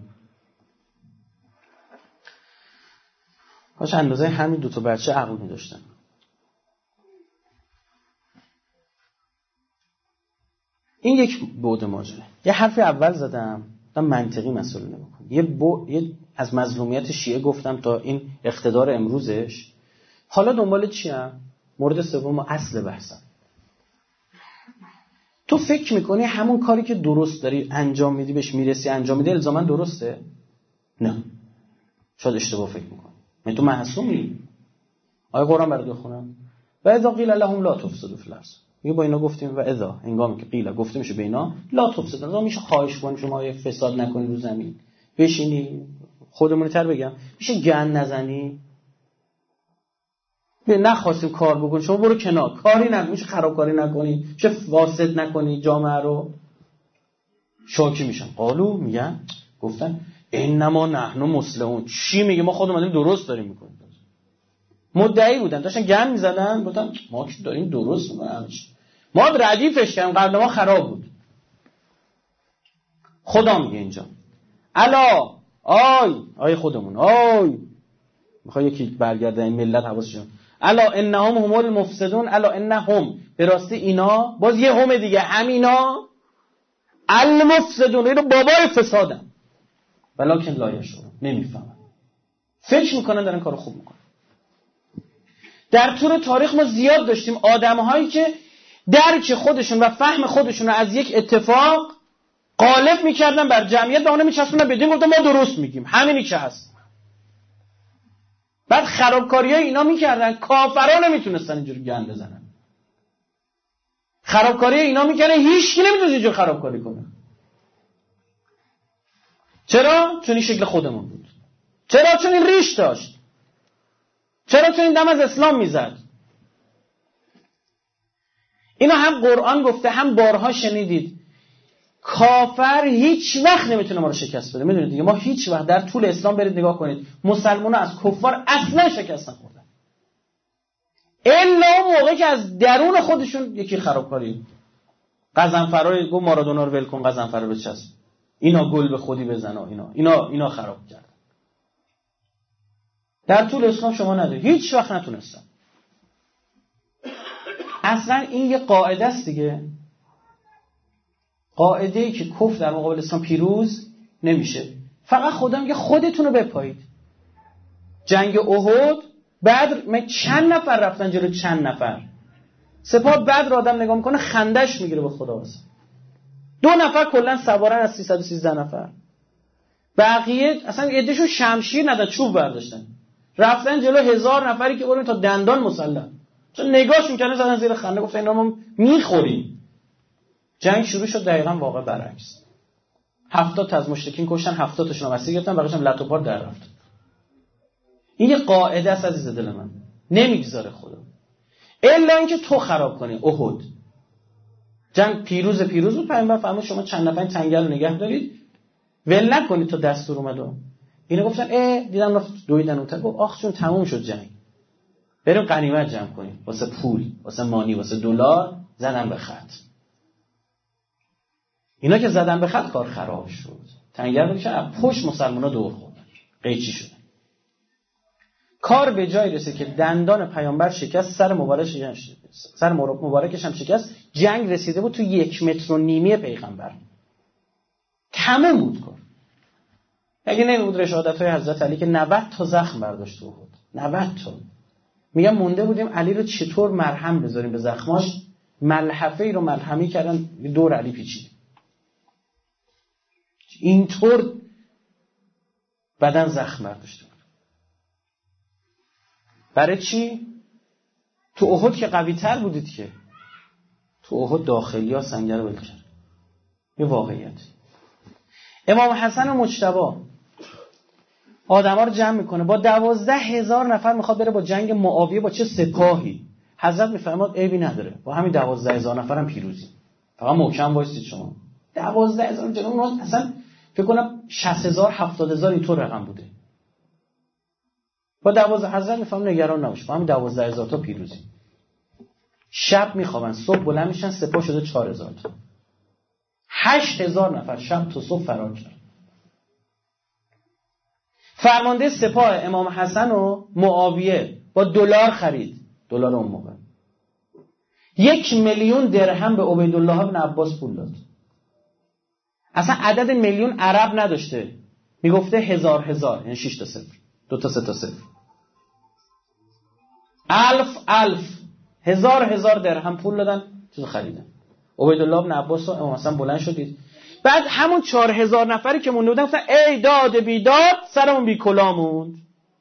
کاش اندازه همین دو تا بچه عقل می‌داشتن. این یک بعد ماجرا. یه حرف اول زدم، تا منطقی مسئله نمی‌کنه. یه, بو... یه از مظلومیت شیعه گفتم تا این اقتدار امروزش. حالا دنبال چیم؟ مورد سوم و اصل بحثم. تو فکر میکنی همون کاری که درست داری انجام میدی بهش میرسی انجام میدی الزاما درسته؟ نه. شاید اشتباه فکر میکنی. من تو معصومی. آیه قرآن برات بخونم. و اذا قیل لهم لا تفسدوا فی الارض. میگه با اینا گفتیم و اذا هنگامی که قیل گفته میشه به اینا لا تفسدوا، لازم میشه خواهش کنیم شما یه فساد نکنید رو زمین. بشینی خودمون تر بگم میشه گند نزنی. به نخواستیم کار بکن شما برو کنار، کاری نکن، میشه خرابکاری نکنی، میشه فاسد نکنی جامعه رو. شاکی میشن. قالو میگن گفتن انما نحن مسلمون. چی میگه؟ ما خودمون درست داریم میکنیم. مدعی بودن، داشتن گند میزدن، گفتن ما که داریم درست میکنیم، ما ردیفش کردیم، قبل ما خراب بود. خدا میگه اینجا الا آی آی خودمون آی میخوای یکی برگرده این ملت حواسشون، الا انهم هم المفسدون، الا انهم به راستی اینا، باز یه هم دیگه، همینا المفسدون، اینو بابای فسادن، ولکن لا یشعرون، نمیفهمن، فکر میکنن دارن کارو خوب میکنن. در طول تاریخ ما زیاد داشتیم آدم‌هایی که درک خودشون و فهم خودشون رو از یک اتفاق غالب میکردن بر جمعیت و اونو میچسبوندن بدین، گفتن ما درست میگیم، همینی که هست. بعد خرابکاریای اینا میکردن، کافرا نمیتونستن اینجوری گند بزنن. خرابکاری اینا میکنه هیچ کی نمیتونه اینجوری خرابکاری کنه. چرا؟ چون این شکل خودمون بود. چرا؟ چون این ریش داشت. چرا؟ چون این دم از اسلام میزد. اینا هم قرآن گفته هم بارها شنیدید. کافر هیچ وقت نمیتونه ما رو شکست بده. میدونید دیگه، ما هیچ وقت در طول اسلام برید نگاه کنید مسلمان‌ها از کفار اصلا شکست نخوردن، الا اون موقع که از درون خودشون یکی خرابکاری. غضنفرای گفت مارادونا رو ول کن، غضنفر رو بچسب، اینا گل به خودی بزنه، اینا اینا اینا خراب کرد. در طول اسلام شما ندارید، هیچ وقت نتونستن. اصلا این یه قاعده است دیگه. قاعده‌ای که کفر در مقابل اسلام پیروز نمیشه. فقط خدا میگه خودتون رو بپایید. جنگ احد بدر من چند نفر رفتن جلو چند نفر. سپاه بدر آدم نگاه میکنه خندش میگیره به خدا واسه. دو نفر کلا سوارن از سیصد و سیزده نفر. بقیه اصلا عدهشون شمشیر نداشتن، چوب برداشتن. رفتن جلو هزار نفری که بریم تا دندان مسلح. چون نگاهش میکنه زدن زیر خنده گفتن اینا ما میخوریم. جنگ شروع شد دقیقاً واقع برعکس. هفتاد تا از مشرکین کشتن، هفتاد تاشون اسیر گرفتن، بقیه‌اش هم لط و پار در رفتن. این یه قاعده است عزیز دل من. نمیگذاره خدا. الا اینکه تو خراب کنی. احد جنگ پیروز پیروز بود. پیامبر فرمود شما چند نفر تنگل رو نگه دارید، ول نکنید تا دستور اومد. اینا گفتن اه دیدم رفت دویدن اون طرف. گفت آخ چون تموم شد جنگ، بریم غنیمت جمع کنیم واسه پول، واسه مانی، واسه دلار. زدن به خط. اینا که زدن به خط کار خراب شد. تنگل بکشن پشت مسلمانا دور خوردن، قیچی شدن. کار به جای رسید که دندان پیامبر شکست، سر مبارکش هم شکست، سر مبارکش هم شکست. جنگ رسیده بود تو یک متر و نیمی پیغمبر. تمام بود کار. اگه نمیبود رشادت‌های حضرت علی که نود تا زخم برداشت بود. نود تا. میگم مونده بودیم علی رو چطور مرهم بذاریم به زخماش. ملحفه ای رو ملحمی کردن دور علی پیچید. اینطور بدن زخم برداشته بود. برای چی؟ تو احد که قوی تر بودید که. تو احد داخلی ها سنگر ول کرد. یه واقعیت. امام حسن و مجتبی آدم ها رو جمع میکنه با دوازده هزار نفر میخواد بره با جنگ معاویه با چه سپاهی. حضرت میفرماد عیبی نداره، با همین دوازده هزار نفر هم پیروزی. فقط محکم وایسید شما. دوازده هزار جلو اصلا فکر کنم شصت هزار هفتاد هزار اینطور رقم بوده. با دوازده حضرت میفرماد نگران نباش، با همین دوازده هزار تا پیروزی. شب میخوابن، صبح بلند میشن، سپاه شده چهار هزار تا. هشت هزار نفر شب تا صبح فرار کرد. فرمانده سپاه امام حسن و معاویه با دلار خرید. دلار اون موقع یک میلیون درهم به عبیدالله بن عباس پول داد. اصلا عدد میلیون عرب نداشته، میگفته هزار هزار، یعنی شش تا صفر، دو تا سه تا صفر. الف الف، هزار هزار درهم پول دادن چیزو خریدن. عبیدالله بن عباس و امام حسن بلند شدید. بعد همون چهار هزار نفری که مونده بودن گفتن ای داد بیداد، سرمون بی کلا موند.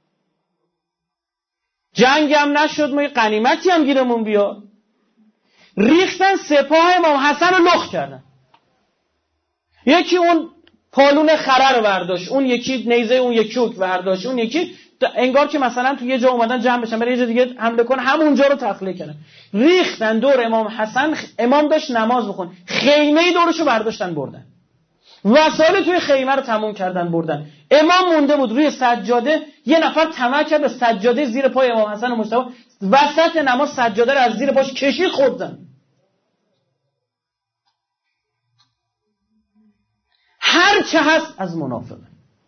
جنگ هم نشد، ما یه غنیمتی هم گیرمون بیاد. ریختن سپاه امام حسن رو لخ کردن. یکی اون پالون خره رو برداشت، اون یکی نیزه اون یکی اوک برداشت، اون یکی انگار که مثلا تو یه جا اومدن جمع بشن برای یه جا دیگه حمله کنن، همونجا رو تخلیه کردن. ریختن دور امام حسن. امام داشت نماز بخون، خیمه دورشو برداشتن بردن، وسایل توی خیمه رو تموم کردن بردن. امام مونده بود روی سجاده. یه نفر طمع کرد به سجاده زیر پای امام حسن و مجتبی، وسط نماز سجاده رو از زیر پاش کشید خوردن. هر چه هست از منافق.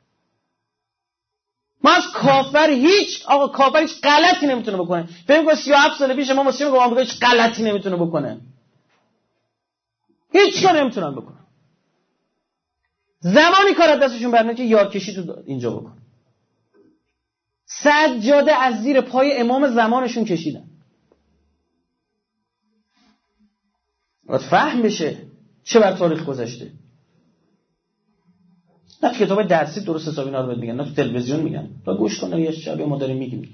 ما از کافر هیچ آقا کافر هیچ غلطی نمیتونه بکنه. ببین که سی و هفت سال پیش ما مسلمان گفتم آمریکا هیچ غلطی نمیتونه بکنه. هیچ کاری نمیتونن بکنن. زمانی کار از دستشون برمیاد که یارکشی تو اینجا بکن. سجاده از زیر پای امام زمانشون کشیدن. باید فهم بشه چه بر تاریخ گذشته. نه تو کتاب درسی درست حسابی اینا رو بهت میگن، نه تو تلویزیون میگن. تو گوش کن یه شب ما داریم میگیم.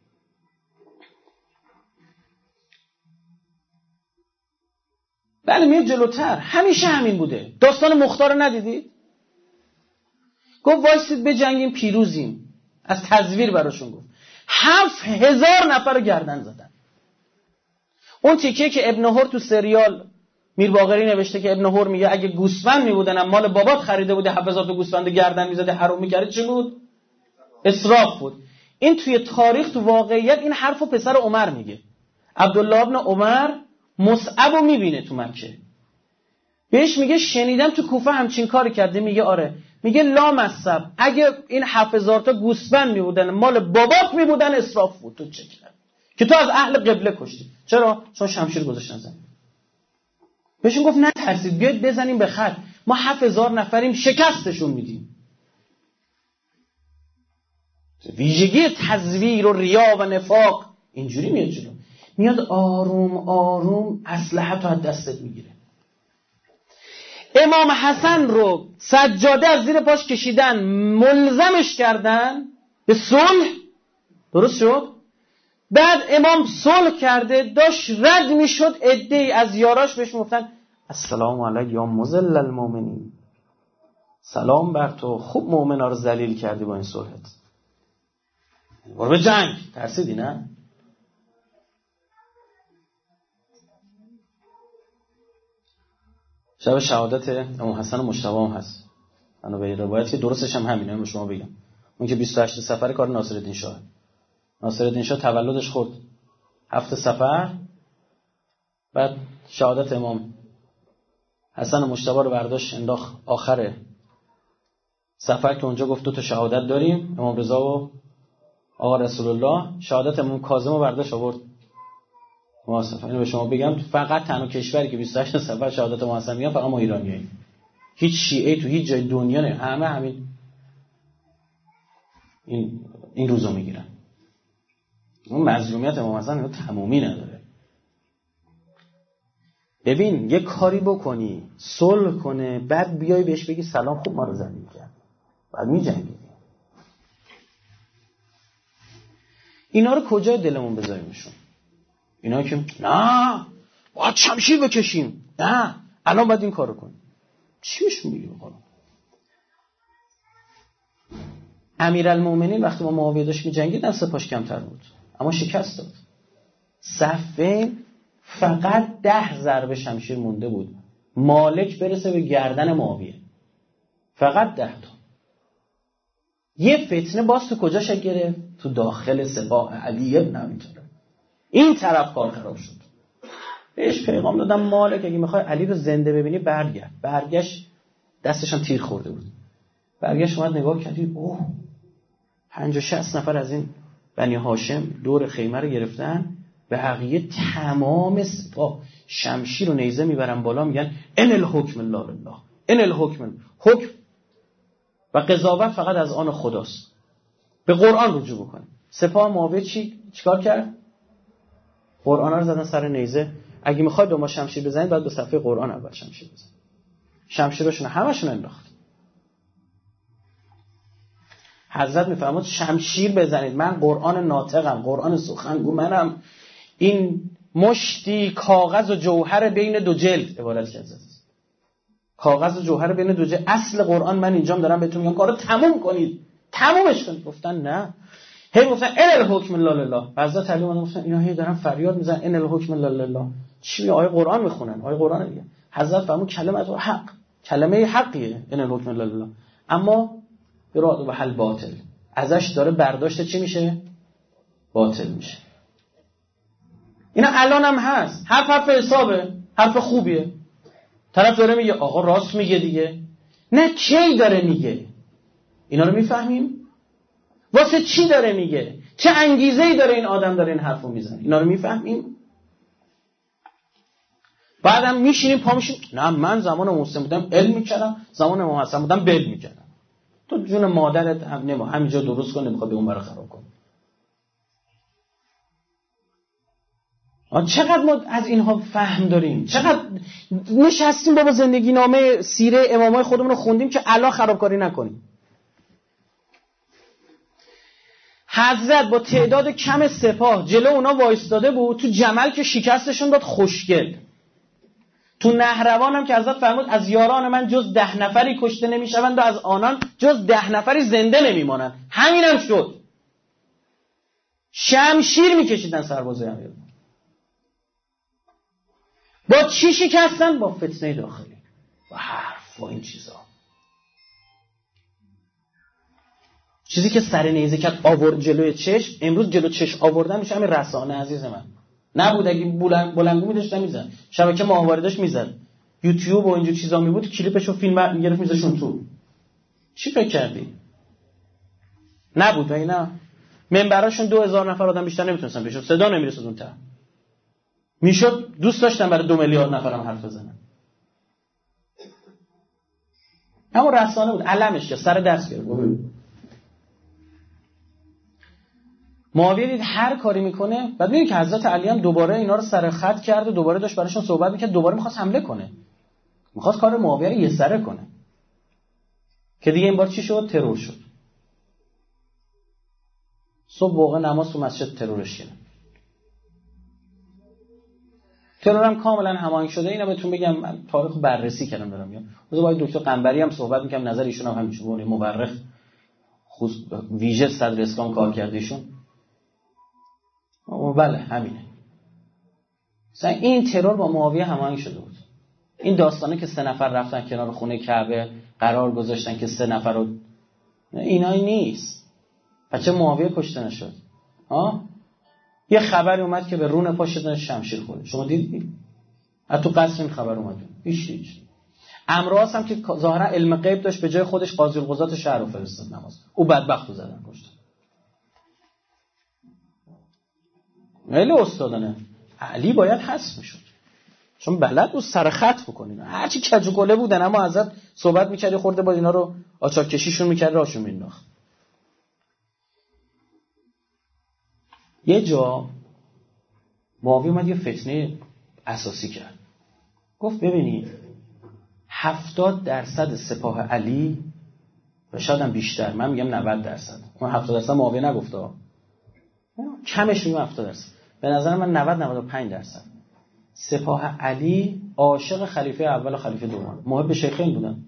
بله میاد جلوتر. همیشه همین بوده. داستان مختار رو ندیدید؟ گفت وایسید بجنگیم پیروزیم. از تزویر براشون گفت. هفت هزار نفر رو گردن زدن. اون تیکه که ابن هور تو سریال میر باقری نوشته که ابن هور میگه اگه گوسفند میبودن مال بابات خریده بوده هفت هزار تا گوسفند گردن میزده حروم میکرد، چه بود؟ اسراف بود. این توی تاریخ تو واقعیت این حرفو پسر عمر میگه. عبدالله ابن عمر مصعب رو میبینه تو مکه، بهش میگه شنیدم تو کوفه همچین کاری کرده. میگه آره. میگه لا مصعب، اگه این هفت هزار تا گوسفند میبودن مال بابات میبودن اسراف بود. تو چه کرد که تو از اهل قبله کشتی؟ چرا؟ چون شمشیر گذاشتن زمین. بهشون گفت نه ترسید، بیاید بزنیم به خط، ما هفت هزار نفریم، شکستشون میدیم. ویژگی تزویر و ریا و نفاق اینجوری میاد جلو، میاد آروم آروم اسلحه تو از دستت میگیره. امام حسن رو سجاده از زیر پاش کشیدن، ملزمش کردن به صلح، درست شد؟ بعد امام صلح کرده، داشت رد میشد، عده‌ای از یاراش بهش گفتن السلام علیک یا مذل المؤمنین، سلام بر تو، خوب مؤمنا رو ذلیل کردی با این صلحت، برو به جنگ. ترسیدی نه؟ شب شهادت امام حسن مجتبی هم هست، انا به روایت که درستش هم همینه، من به شما بگم. اون که بیست و هشت صفر کار ناصرالدین شاه، ناصرالدین شاه تولدش خورد هفت صفر، بعد شهادت امام حسن مجتبی رو برداشت انداخت آخر صفر که اونجا گفت دو تا شهادت داریم، امام رضا و آقا رسول الله. شهادت امام کاظم رو برداشت آورد مواسفه. اینو به شما بگم، فقط تنها کشوری که بیست و هشت صفر شهادت امام حسن میگن فقط ما ایرانیاییم، هیچ شیعه تو هیچ جای دنیا نه، همه همین این این روزو میگیرن. اون مظلومیت امام حسن اینو تمومی نداره. ببین یه کاری بکنی صلح کنه، بعد بیای بهش بگی سلام خوب ما رو ذلیل کرد، بعد میجنگی. اینا رو کجای دلمون بذاریمشون؟ اینا که نه باید شمشیر بکشیم، نه الان باید این کارو کنیم، چی بهشون میگیم؟ امیرالمومنین وقتی با معاویه داشت میجنگید هم سپاش کمتر بود، اما شکست داد. صفین فقط ده ضربه شمشیر مونده بود مالک برسه به گردن معاویه، فقط ده تا. یه فتنه باز تو کجاش گرفت؟ تو داخل سپاه علی بن ابی طالب. این طرف کار خراب شد. بهش پیغام دادم مالک اگه میخوای علی رو زنده ببینی برگرد. برگشت، دستش هم تیر خورده بود. برگشت اومد نگاه کردی، اوه پنجاه شصت نفر از این بنی هاشم دور خیمه رو گرفتن، به بقیه تمام سپاه شمشیر و نیزه میبرن بالا، میگن ان الحکم الا لله، ان الحکم، حکم و قضاوت فقط از آن خداست، به قرآن رجوع بکنه. سپاه معاویه چی چیکار کرد؟ قرآن رو زدن سر نیزه. اگه میخواید دو ما شمشیر بزنید باید به صفحه قرآن اول شمشیر بزنید. شمشیرشون همشون انداخت. حضرت میفرمود شمشیر بزنید، من قرآن ناطقم، قرآن سخنگو منم، این مشتی کاغذ و جوهر بین دو جلد عبارت کرد. کاغذ و جوهر بین دو جلد، اصل قرآن من اینجام دارم بهتون میگم کارو تموم کنید، تمومش کنید. گفتن نه، هی گفتن ان الحکم الا لله. حضرت علی اومدن گفتن اینا هی دارن فریاد میزنن ان الحکم الا لله، چی میگه؟ آیه قرآن میخونن، آیه قرآن دیگه. حضرت فرمود کلمه از حق، کلمه حقیه ان الحکم الا لله، اما براد و حل باطل، ازش داره برداشت چی میشه؟ باطل میشه. اینا الان هم هست، حرف حرف حسابه، حرف خوبیه. طرف داره میگه آقا راست میگه دیگه، نه کی داره میگه. اینا رو میفهمیم؟ واسه چی داره میگه؟ چه انگیزه‌ای داره این آدم داره این حرفو میزنه؟ اینا رو میفهمیم؟ بعدم میشینیم پا میشیم نه من زمان مسلم بودم علم میکردم، زمان امام حسن بودم بل میکردم. تو جون مادرت هم نمو همینجا درست کن، نمیخواد به اون برای خراب کن. چقدر ما از اینها فهم داریم، چقدر نشستیم بابا زندگی نامه سیره امامای خودمون رو خوندیم که الان خرابکاری نکنیم. حضرت با تعداد کم سپاه جلو اونا وایستاده بود، تو جمل که شکستشون داد خوشگل. تو نهروان هم که حضرت فرمود از یاران من جز ده نفری کشته نمیشوند و از آنان جز ده نفری زنده نمیمانند. همین هم شد. شمشیر میکشیدن سربازای امیر. با چی شکستن؟ با فتنه داخلی، با حرف و این چیزا. چیزی که سر نیزه کرد آورد جلوی چشم، امروز جلو چشم آوردن میشه همین رسانه عزیز من. نبود اگه بلند بلندگو می‌داشت میزد، شبکه ماهواره داشت میزد، یوتیوب و اینجور چیزا می بود، کلیپشو فیلم میگرفت میذاشون تو. چی فکر کردی؟ نبود مگه نه؟ منبراشون دو هزار نفر آدم بیشتر نمیتونستن بشن، صدا نمیرسید اون تا. میشد دوست داشتن برای دو میلیارد نفرم حرف بزنن. اما رسانه بود، علمش که سر دست گرفت. معاویه دید هر کاری میکنه، بعد میگه که حضرت علی هم دوباره اینا رو سر خط کرد و دوباره داشت براشون صحبت میکرد، دوباره میخواست حمله کنه، میخواست کار معاویه رو یه سره کنه، که دیگه این بار چی شد؟ ترور شد. صبح موقع نماز تو مسجد ترورش کنه. ترورم کاملا هماهنگ شده. اینا بهتون بگم من تاریخ بررسی کردم دارم میام. روز با دکتر قنبری هم صحبت می‌کردم، نظر ایشون هم همین بود، مورخ خصوص ویژه صدر اسلام کار کرده ایشون. و بله همینه. مثلا این ترور با معاویه هماهنگ شده بود. این داستانه که سه نفر رفتن کنار خونه کعبه قرار گذاشتن که سه نفر رو، اینایی نیست. بچه معاویه کشته نشد. ها؟ یه خبری اومد که به رون پا شدن شمشیر خورد. شما دیدید؟ از تو قصر این خبر اومد. هیچ هیچ. امراس هم که ظاهرا علم غیب داشت، به جای خودش قاضی القضات شهر رو فرستاد نماز. او بدبختو زدن کشتن. خیلی استادانه. علی باید حذف میشد. چون بلد بود سر خط بکنین. هرچی کج و کوله بودن اما ازت صحبت می‌کردی خورده با اینا رو آچار کشیشون می‌کرد راشون مینداخت. یه جا معاویه اومد یه فتنه اساسی کرد. گفت ببینید هفتاد درصد سپاه علی و شاید هم بیشتر، من میگم نود درصد، اون هفتاد درصد معاویه نگفته، کمش میگم هفتاد درصد، به نظر من نود نود و پنج درصد سپاه علی عاشق خلیفه اول و خلیفه دوم، محب شیخین بودن.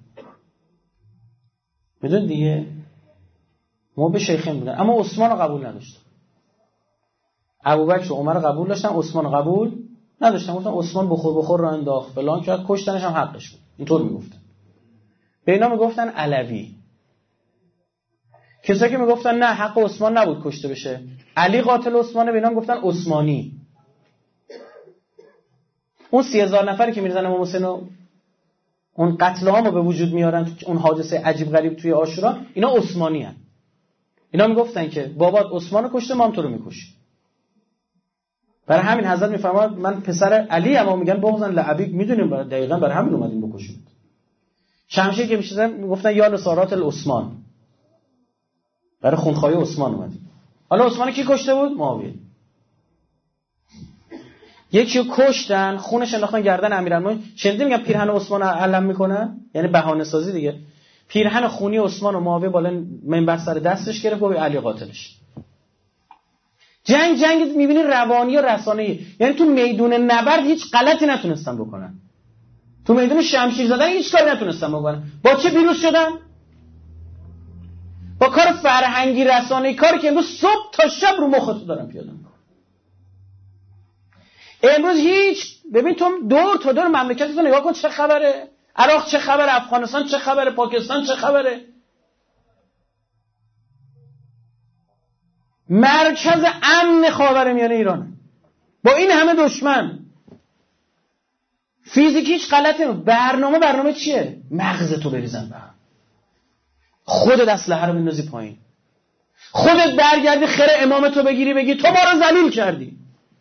میدون دیگه محب شیخین بودن، اما عثمان رو قبول نداشتن. ابوبکر و عمر قبول داشتن، عثمان قبول نداشتن. گفتن عثمان بخور بخور را انداخت فلان کرد، کشتنش هم حقش بود. اینطور میگفتن. به اینا میگفتن علوی. کسایی که میگفتن نه حق عثمان نبود کشته بشه، علی قاتل عثمانه، به اینا میگفتن عثمانی. اون سی هزار نفری که میرزن امام حسین و اون قتل عامو به وجود میارن تو اون حادثه عجیب غریب توی عاشورا، اینا عثمانی هن. اینا میگفتن که بابات عثمانو کشته، ما هم تو رو میکشیم. برای همین حضرت میفرماد من پسر علی، اما میگن بغضن لعبیک، میدونیم برای دقیقاً برای همین اومدیم بکشیم. شمشیر که میشدن میگفتن یا لسارات العثمان، برای خونخواهی عثمان اومدیم. حالا عثمان کی کشته بود؟ معاویه. یکی رو کشتن، خونش انداختن گردن امیرالمومنین. شنیدی میگن پیرهن عثمان علم میکنن، یعنی بهانه سازی دیگه. پیرهن خونی عثمان و معاویه بالا منبر سر دستش گرفت و علی قاتلش. جنگ جنگ میبینی روانی و رسانه‌ای، یعنی تو میدون نبرد هیچ غلطی نتونستن بکنن، تو میدون شمشیر زدن هیچ کاری نتونستن بکنن. با چه پیروز شدن؟ با کار فرهنگی رسانه‌ای، کاری که امروز صبح تا شب رو مخت دارن پیاده میکنن. امروز هیچ، ببین تو دور تا دور مملکتتون نگاه کن چه خبره، عراق چه خبره، افغانستان چه خبره، پاکستان چه خبره. مرکز امن خاورمیانه ایرانه با این همه دشمن. فیزیکی هیچ غلطی نمیکنه. برنامه برنامه چیه؟ مغزتو بریزن به هم، خودت اسلحه رو بندازی پایین، خودت برگردی خیر امامتو بگیری بگی تو ما رو ذلیل کردی.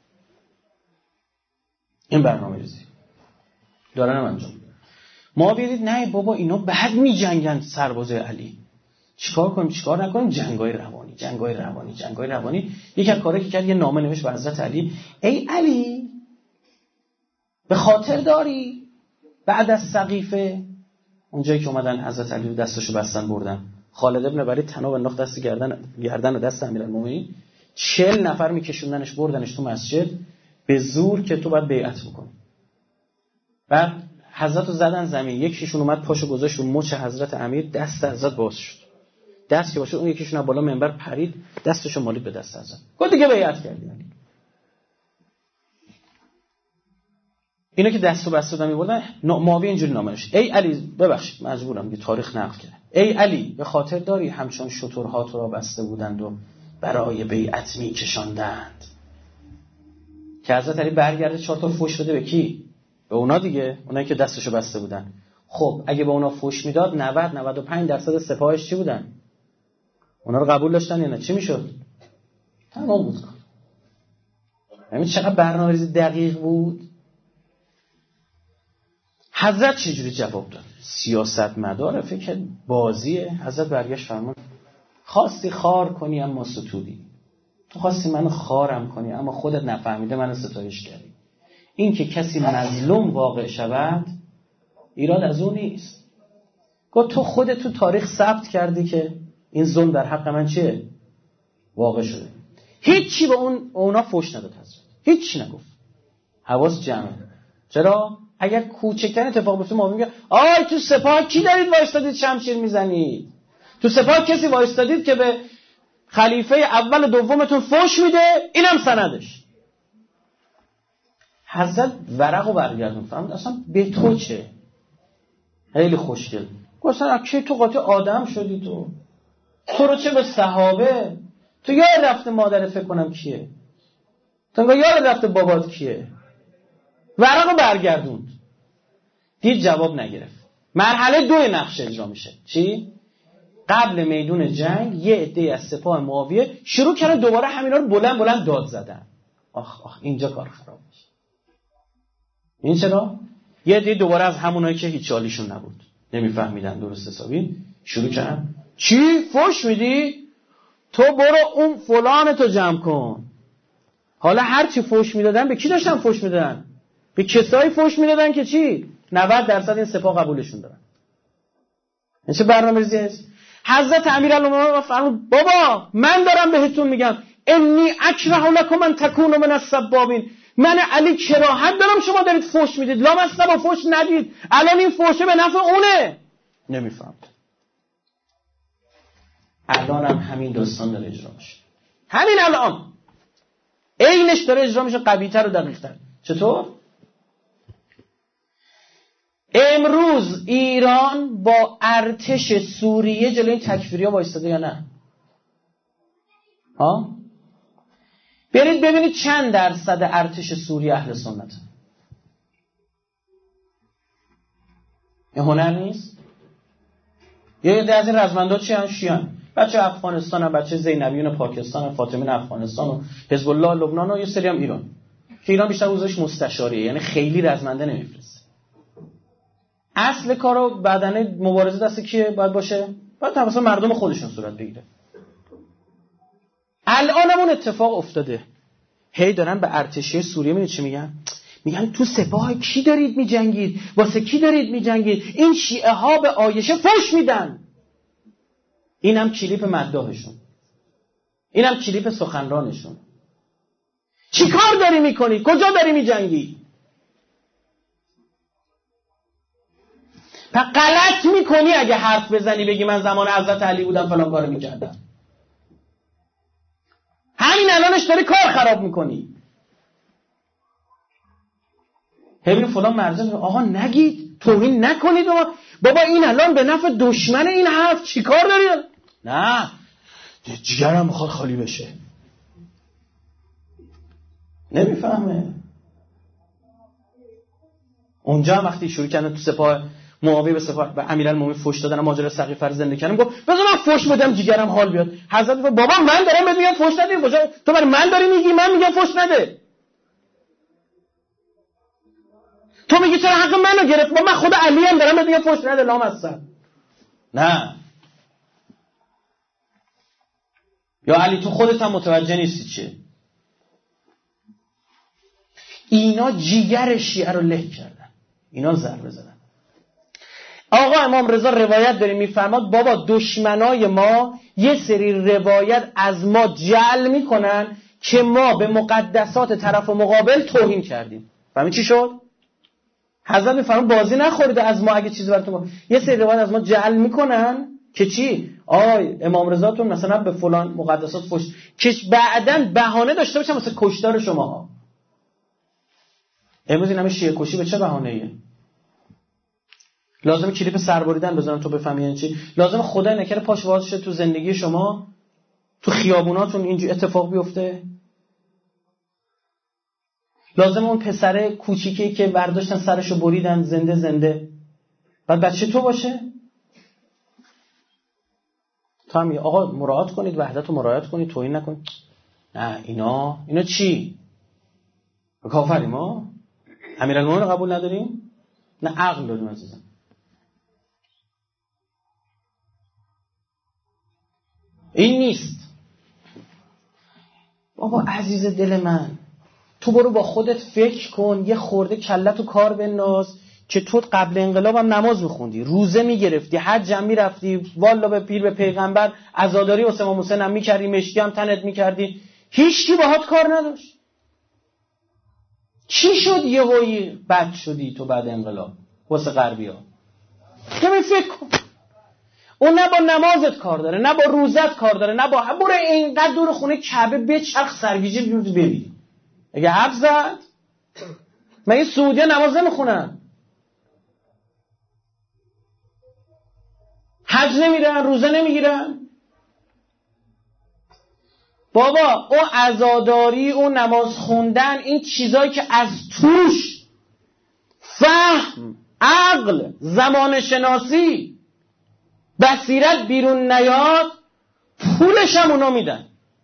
این برنامه ریزی دارن هم انجام. ما بیدید نه بابا اینا بعد می جنگن سرباز علی، چیکار کنیم چیکار نکنیم؟ جنگای روانی جنگای روانی جنگای روانی. یکی از کارهایی که کرد یه نامه نوشت به حضرت علی، ای علی به خاطر داری بعد از سقیفه، اونجایی که اومدن حضرت علی رو دستشو بستن بردن، خالد ابن ولید تناب انداخت دست گردن گردن و دست امیرالمومنین، چهل نفر میکشوندنش بردنش تو مسجد به زور که تو باید بیعت بکنی. بعد حضرت رو زدن زمین، یکیشون اومد پاشو گذاشت رو مچ حضرت امیر، دست حضرت باز شد، دست که باشه اون یکیشون از بالا منبر پرید دستشو مالید به دست حضرت، گفت دیگه بیعت کردی. یعنی اینا که دستو بسته دادن می‌بردن، معاویه اینجوری نامه نوشت، ای علی ببخشید مجبورم که تاریخ نقل کنم، ای علی به خاطر داری همچون شترها تو را بسته بودند و برای بیعت می‌کشاندند. که حضرت علی برگرده چهار تا فوش بده به کی؟ به اونا دیگه، اونایی که دستشو بسته بودن. خب اگه به اونا فوش میداد نود نود و پنج درصد سپاهش چی بودن؟ اونا رو قبول داشتن یا نه؟ چی میشد؟ تمام بود. همین چقدر برنامه‌ریزی دقیق بود. حضرت چجوری جواب داد؟ سیاستمدار فکر بازیه. حضرت برگشت فرمود خواستی خار کنی اما ستودی. تو خواستی منو خارم کنی اما خودت نفهمیده منو ستایش کردی. این که کسی مظلوم واقع شود ایراد از اون نیست. گفت تو خودت تو تاریخ ثبت کردی که این ظلم در حق من چیه؟ واقع شده. هیچی به اون اونا فوش نداد حضرت. هیچی نگفت. حواس جمعه. چرا؟ اگر کوچکترین اتفاق بیفته ما میگه آی تو سپاه کی دارید وایستادید شمشیر میزنید؟ تو سپاه کسی وایستادید که به خلیفه اول دومتون فوش میده؟ اینم سندش. حضرت ورقو برگردون فرمود اصلا به تو چه؟ خیلی خوشگل. گفتن اکی تو قاطع آدم شدی تو؟ تو رو چه به صحابه؟ تو یاد رفته مادر فکر کنم کیه؟ تو انگار یاد رفته بابات کیه؟ ورقو برگردوند. دید جواب نگرفت. مرحله دو نقشه اجرا میشه. چی؟ قبل میدون جنگ یه عده از سپاه معاویه شروع کردن دوباره همینا رو بلند بلند داد زدن. آخ آخ اینجا کار خراب میشه. این چرا؟ یه عده دوباره از همونایی که هیچ حالیشون نبود، نمیفهمیدن درست حسابی، شروع کردن چی؟ فوش میدی؟ تو برو اون فلان تو جمع کن. حالا هر چی فوش میدادن به کی داشتن فوش میدادن؟ به کسایی فوش میدادن که چی؟ نود درصد این سپاه قبولشون دارن. این چه برنامه‌ریزی است؟ حضرت امیرالمومنین فرمود بابا من دارم بهتون میگم انی اکره لکم ان تکونوا من السبابین. من علی کراهت دارم شما دارید فوش میدید. لامصب با فوش ندید. الان این فوشه به نفع اونه. نمیفهمم. الان هم همین داستان داره اجرا میشه. همین الان عینش داره اجرا میشه، قوی‌تر و دقیق‌تر. چطور؟ امروز ایران با ارتش سوریه جلوی این تکفیریا وایستاده یا نه؟ ها؟ برید ببینید چند درصد ارتش سوریه اهل سنت. این هنر نیست؟ یه عده از این رزمندا چی ان؟ شیعن. بچه افغانستان هم، بچه زینبیون پاکستان هم، فاطمین افغانستان و حزب الله لبنان و یه سری هم ایران. که ایران بیشتر وضعش مستشاریه، یعنی خیلی رزمنده نمیفرسته. اصل کارو بدنه مبارزه دست کیه باید باشه؟ باید توسط مردم خودشون صورت بگیره. الان هم اون اتفاق افتاده. هی دارن به ارتشی سوریه میگن چی میگن؟ میگن تو سپاه کی دارید میجنگید؟ واسه کی دارید میجنگید؟ این شیعه ها به عایشه فوش میدن. اینم کلیپ مداحشون، اینم کلیپ سخنرانشون. چی کار داری میکنی؟ کجا داری میجنگی؟ پس غلط میکنی اگه حرف بزنی بگی من زمان حضرت علی بودم فلان کارو میکردم. همین الانش داری کار خراب میکنی. همین فلان مرزه آقا نگید، توهین نکنید بابا. بابا این الان به نفع دشمن این حرف چی کار داری؟ نه جگرم میخواد خالی بشه. نمیفهمه. اونجا هم وقتی شروع کردن تو سپاه معاویه به سپاه به امیرالمومنین فوش دادن، ماجرا سقیفه رو زنده کردن، گفت بذار من فوش بدم جگرم حال بیاد. حضرت گفت بابا من دارم بهت میگم فوش ندی، کجا تو برای من داری میگی؟ من میگم فوش نده. تو میگی چرا حق منو گرفت؟ با من خود علی هم دارم بهت میگم فوش نده لامصب. نه یا علی تو خودت هم متوجه نیستی چیه؟ اینا جیگر شیعه رو له کردن، اینا ضربه زدن. آقا امام رضا روایت داره میفرماد بابا دشمنای ما یه سری روایت از ما جعل میکنن که ما به مقدسات طرف مقابل توهین کردیم. فهمی چی شد؟ حضرت میفرمان بازی نخورید از ما اگه چیزی براتون ما. یه سری روایت از ما جعل میکنن که چی؟ آی امام رضاتون مثلا به فلان مقدسات فوش، که بعداً بهانه داشته باشن واسه کشتار شماها. امروز این همه شیعه کشی به چه بهانه‌ایه؟ لازمه کلیپ سربریدن بزنن تو بفهمی یعنی چی؟ لازمه خدای نکره پاش واز شه تو زندگی شما، تو خیابوناتون اینجوری اتفاق بیفته؟ لازمه اون پسره کوچیکی که برداشتن سرشو بریدن زنده زنده بعد بچه تو باشه؟ تو هم میگه آقا مراعات کنید، وحدت رو مراعات کنید، توهین نکنید. نه اینا اینا چی؟ کافریم ما؟ امیرالمومنین رو قبول نداریم؟ نه عقل داریم عزیزم. این نیست. بابا عزیز دل من، تو برو با خودت فکر کن، یه خورده کلتو کار بنداز که تو قبل انقلاب هم نماز میخوندی، روزه میگرفتی، حج هم میرفتی، والا به پیر به پیغمبر عزاداری واسه امام حسین هم میکردی، مشکی هم تنت میکردی، هیچ کی باهات کار نداشت. چی شد یه هایی بد شدی تو بعد انقلاب واسه غربیا؟ کمی فکر کن. اون نه با نمازت کار داره، نه با روزت کار داره، نه با برو اینقدر دور خونه کعبه بچرخ سرگیجه بیوت ببین. اگه حرف زد مگه سعودی نماز نمیخونن؟ حج نمیرن، روزه نمیگیرن؟ بابا اون عزاداری، اون نماز خوندن، این چیزایی که از توش فهم، عقل، زمان شناسی، بصیرت بیرون نیاد، پولش هم اونا میدن.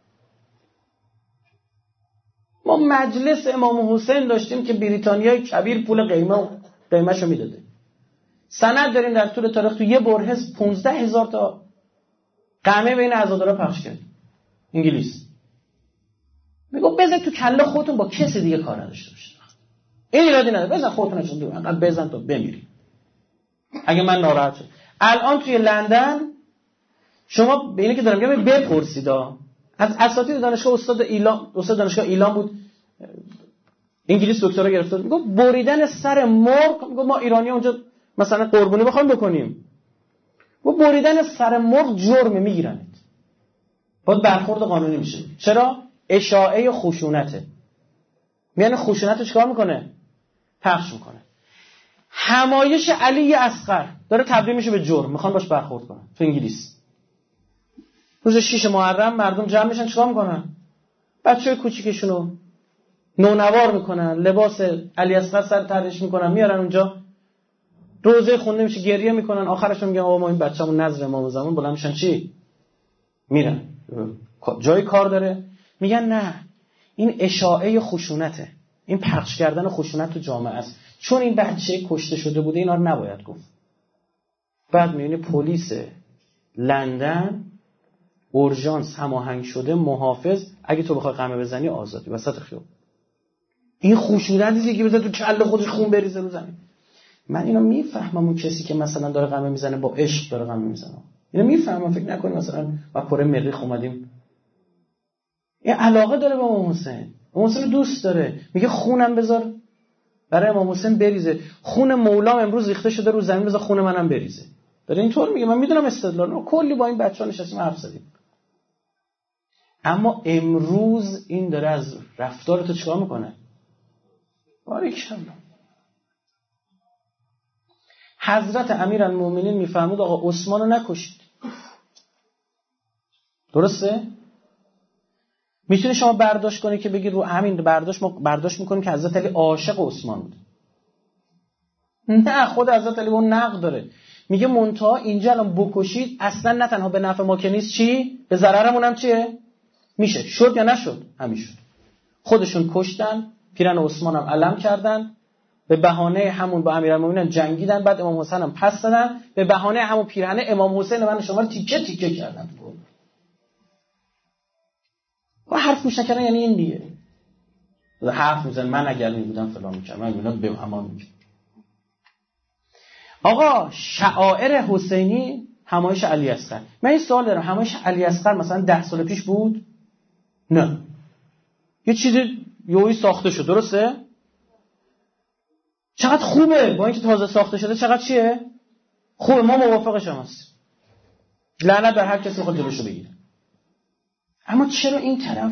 ما مجلس امام حسین داشتیم که بریتانیای کبیر پول قیمه قیمهشو میداده. سند داریم در طول تاریخ تو یه برهز پونزده هزار تا قمه بین عزادارا پخش کرد انگلیس. میگو بزن تو کله خودتون با کسی دیگه کار نداشته باشید. این ایرادی نداره، بزن خودتون چون دو انقدر بزن تا بمیری. اگه من ناراحت شدم الان توی لندن، شما به اینه که دارم میگم بپرسید از اساتید دانشگاه، استاد ایلام، استاد دانشگاه ایلام بود، انگلیس دکترا گرفته، میگه بریدن سر مرغ، میگه ما ایرانی اونجا مثلا قربونی بخوایم بکنیم، و بریدن سر مرغ جرم میگیرنت، باید برخورد قانونی میشه. چرا؟ اشاعه خشونته. میانه خشونت رو چیکار میکنه؟ پخش میکنه. همایش علی اصغر داره تبدیل میشه به جرم، میخوان باش برخورد کنن تو انگلیس. روز شیش محرم مردم جمع میشن، چیکار میکنن؟ بچه‌های کوچیکشونو نونوار میکنن، لباس علی اصغر سر ترش میکنن، میارن اونجا، روزه خونده میشه، گریه میکنن، آخرش میگن آقا ما این بچه‌مون نظر امام زمان، بلند میشن چی؟ میرن. جای کار داره؟ میگن نه، این اشاعه خشونته، این پخش کردن خشونت تو جامعه است، چون این بچه کشته شده بوده اینا رو نباید گفت. بعد میبینی پلیس لندن اورژانس هماهنگ شده، محافظ، اگه تو بخوای قمه بزنی آزادی وسط خیابون. این خشونتی که بزنه تو کله خودش خون بریزه رو زمین. من اینو میفهمم، اون کسی که مثلا داره قمه میزنه با عشق داره قمه میزنه، اینو میفهمم. فکر نکنی مثلا ما پره مریخ اومدیم. این علاقه داره به امام حسین، امام حسین دوست داره، میگه خونم بذار برای امام حسین بریزه، خون مولام امروز ریخته شده رو زمین، بذار خون منم بریزه. داره اینطور میگه. من میدونم استدلال رو، کلی با این بچه‌ها نشستیم حرف زدیم. اما امروز این داره از رفتار تو چیکار میکنه؟ باریکلا. حضرت امیرالمومنین میفرمود آقا عثمان رو نکشید. درسته؟ میتونی شما برداشت کنی که بگی رو همین برداشت ما برداشت میکنیم که حضرت علی عاشق عثمان بود. نه، خود حضرت علی اون نقد داره، میگه منتها اینجا الان بکشید اصلا نه تنها به نفع ما که نیست، چی؟ به ضررمون هم چیه؟ میشه. شد یا نشد؟ همین شد. خودشون کشتن، پیرن عثمان هم علم کردن، به بهانه همون با امیرالمومنین جنگیدن، بعد امام حسین هم پس دادن، به بهانه همون پیرهن امام حسین من شما رو تیکه تیکه کردن. و حرف میشه کردن یعنی این دیگه. حرف میزن من اگر می بودم فلان میکردم، من اینا به امان میکردم. آقا شعائر حسینی همایش علی اصغر. من این سوال دارم، همایش علی اصغر مثلا ده سال پیش بود؟ نه، یه چیزی یهویی ساخته شد. درسته؟ چقدر خوبه، با اینکه تازه ساخته شده چقدر چیه؟ خوبه، ما موافقش هم هستیم. لعنت بر هر کسی میخواد جلوشو بگیره. اما چرا این طرف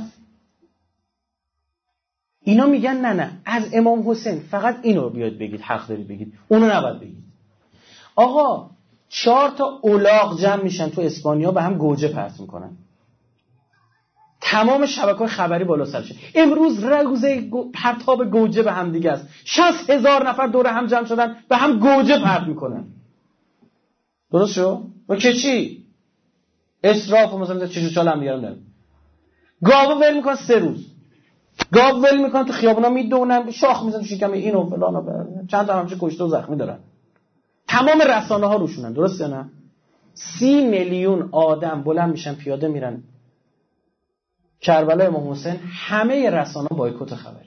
اینا میگن نه نه از امام حسین فقط اینو بیاید بگید، حق دارید بگید، اونو نباید بگید. آقا چهار تا الاغ جمع میشن تو اسپانیا به هم گوجه پرت میکنن، تمام شبکه‌های خبری بالا سرشه. امروز روز پرتاب گوجه به هم دیگه است. شصت هزار نفر دور هم جمع شدن به هم گوجه پرت میکنن. درست شو؟ و که چی؟ اسراف و مثلا چشو چال هم دیگه هم دارن. گاوا ول میکنن سه روز. گاو ول میکنن تو خیابونا میدونن، شاخ میزنن تو شکم اینو فلان و چند تا همچین کشته و زخمی دارن. تمام رسانه ها روشونن، درسته نه؟ سی میلیون آدم بلند میشن پیاده میرن کربلای امام حسین، همه رسانه بایکوت خبری.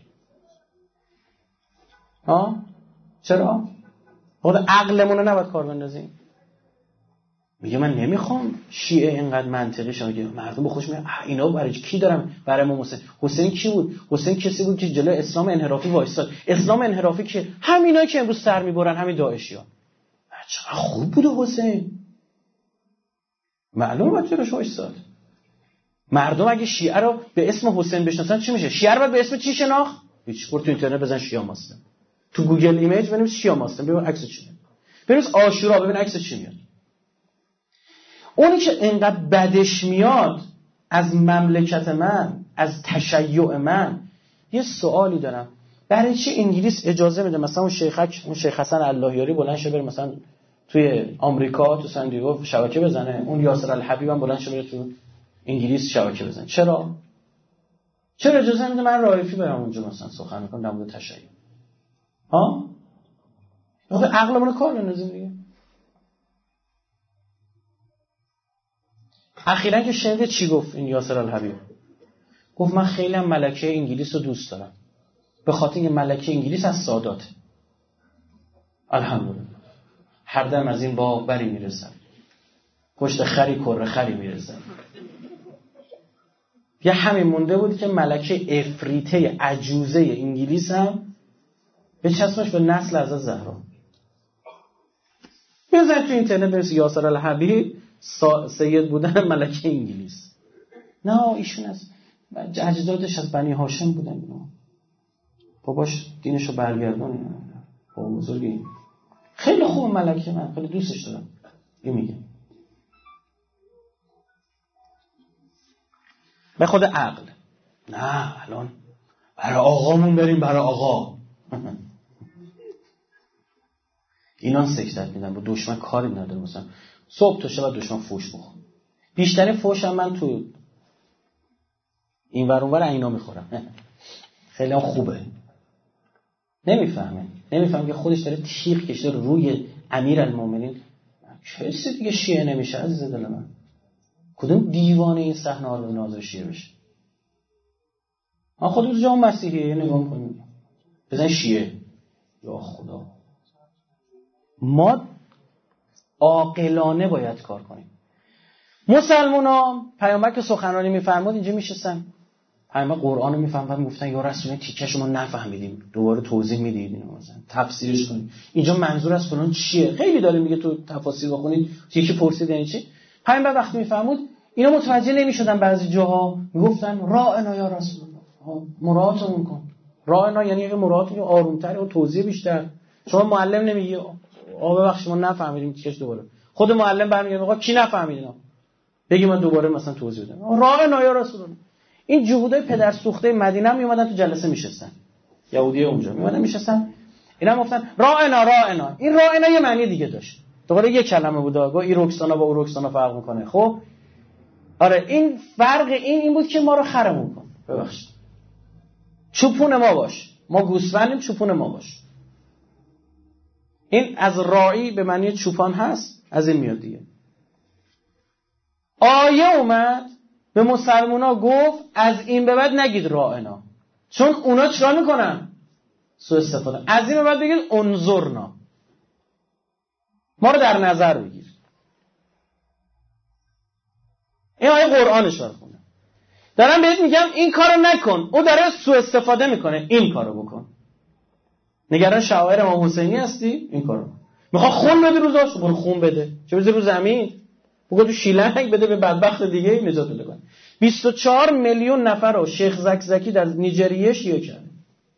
ها چرا؟ خود عقلمون رو نباید کار بندازیم. میگه من نمیخوام شیعه اینقدر منطقی شه، مردم به خوش میاد اینا برای کی دارم؟ برای امام حسین. حسین کی بود؟ حسین کسی بود که جلوی اسلام انحرافی وایساد. اسلام انحرافی که همینایی که امروز سر میبرن، همین داعشیان. چقدر خوب بود حسین. معلومه با چراش وایساد. مردم اگه شیعه رو به اسم حسین بشناسن چی میشه؟ شیعه رو به اسم چی شناخت؟ هیچ. برو تو اینترنت بزن شیعه مسلم، تو گوگل ایمیج بنویس شیعه مسلم، ببین عکس چی میاد. بنویس عاشورا، ببین عکس چی میاد. اونی که اینقدر بدش میاد از مملکت من، از تشیع من، یه سوالی دارم. برای چی انگلیس اجازه میده مثلا اون شیخک، اون شیخ حسن اللهیاری بلند شه بره مثلا توی آمریکا تو سن دیگو شبکه بزنه، اون یاسر الحبیب هم بلند شه بره تو انگلیس شبکه بزنه؟ چرا؟ چرا اجازه میده من رائفی برم اونجا مثلا سخن میکنم در مورد تشیع؟ ها؟ آخه عقلمون رو کار بندازیم دیگه. اخیراً که شنیده چی گفت این یاسر الحبیب؟ گفت من خیلی هم ملکه انگلیس رو دوست دارم، به خاطر اینکه ملکه انگلیس از سادات. الحمدلله. هر دم از این باغ بری میرسن، پشت خری کره خری میرسن. یه همین مونده بود که ملکه افریته عجوزه انگلیس هم به چسمش به نسل از زهرا. بزن تو اینترنت بنویس یاسر الحبیب سید بودن ملکه انگلیس. نه ایشون از اجدادش از بنی هاشم بودن، اینا باباش دینشو برگردون. بابا بزرگی خیلی خوب ملکه، من خیلی دوستش دارم. این میگه به خود عقل. نه الان برای آقامون بریم، برای آقا. اینا سکتت میدن، با دشمن کاری نداره. مثلا صبح تا شب دشمن فوش بخور. بیشترین فوش هم من تو این ور اون ور اینا میخورم. خیلی هم خوبه. نمیفهمه نمیفهمه که خودش داره تیغ کشیده روی امیرالمومنین. کسی دیگه شیعه نمیشه عزیز دل من. کدوم دیوانه این صحنه ها رو ناظر شیعه بشه؟ من خودم جام مسیحیه نگاه می‌کنم بزن شیعه. یا خدا، ما عاقلانه باید کار کنیم. مسلمونا پیامبر که سخنرانی می‌فرمود اینجا میشستن، پیامبر قرآن رو می‌فهمن، میگفتن یا رسول تیکش ما نفهمیدیم، دوباره توضیح میدید اینو مثلا تفسیرش کنید، اینجا منظور از فلان چیه. خیلی داره میگه تو تفاسیر بخونید. یکی پرسید یعنی چی؟ پیامبر وقتی می‌فرمود اینا متوجه نمی‌شدن، بعضی جاها میگفتن راعنا یا رسول الله، مراعاتمون کن. راعنا یعنی اگه مراعات آروم‌تر و توضیح بیشتر. شما معلم نمیگی آ ببخشید ما نفهمیدیم چیش، دوباره خود معلم برمیگه میگه کی نفهمید اینا، بگی من دوباره مثلا توضیح بدم. راعنا یا رسول الله. این جهودای پدر سوخته مدینه هم میومدن تو جلسه میشستن، یهودیه اونجا میومدن میشستن، اینا گفتن راعنا راعنا. این راعنا یه معنی دیگه داشت، دوباره یه کلمه بود. آگاه این رکسانا با اون رکسانا فرق میکنه. خب آره این فرق این این بود که ما رو خرمون کن، ببخشید چوپون ما باش، ما گوسفندیم چوپون ما باش. این از راعی به معنی چوپان هست، از این میاد دیگه. آیه اومد به مسلمونا گفت از این به بعد نگید راعنا، چون اونا چرا میکنن؟ سوء استفاده. از این به بعد بگید انظرنا، ما رو در نظر بگیر. این آیه قرآنش برخونه. دارم بهت میگم این کارو نکن، او داره سوء استفاده میکنه، این کارو بکن. نگران شعائر امام حسینی هستی؟ این کارو. میخواد خون بده روزاشو، برو خون بده. چه بذار رو زمین؟ بگو تو شیلنگ بده به بدبخت دیگه نجات بده. کن. بیست و چهار میلیون نفر رو شیخ زکزکی در نیجریه شیعه کرد.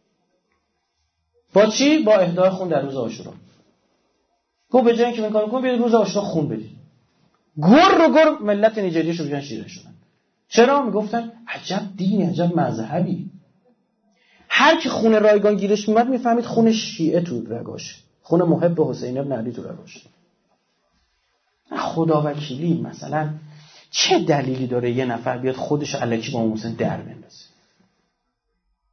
با چی؟ با اهدای خون در روز عاشورا. گفت به جای اینکه این کارو کن، بیاید روز عاشورا خون بدید. گر رو گر ملت نیجریه شو بجن شیعه شدن. چرا؟ میگفتن عجب دینی، عجب مذهبی. هر کی خون رایگان گیرش میاد میفهمید خون شیعه تو رگاش، خون محب حسین ابن علی تو رگاش. خدا وکیلی مثلا چه دلیلی داره یه نفر بیاد خودش الکی با حسین در بندازه؟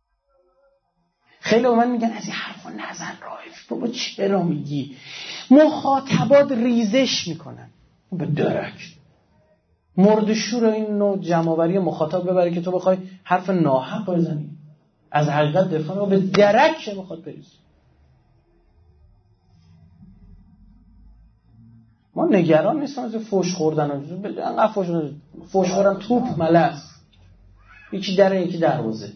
خیلی به من میگن از این حرفا نزن رائف، بابا چرا میگی؟ مخاطبات ریزش میکنن به درک. مردشور این نوع جمع‌آوری مخاطب ببره که تو بخوای حرف ناحق بزنی، از حقیقت دفاع کنی، به درک میخواد بریز. ما نگران نیستم از فوش خوردن، انقدر فوش فوش خوردن توپ ملس، یکی دره یکی دروازه.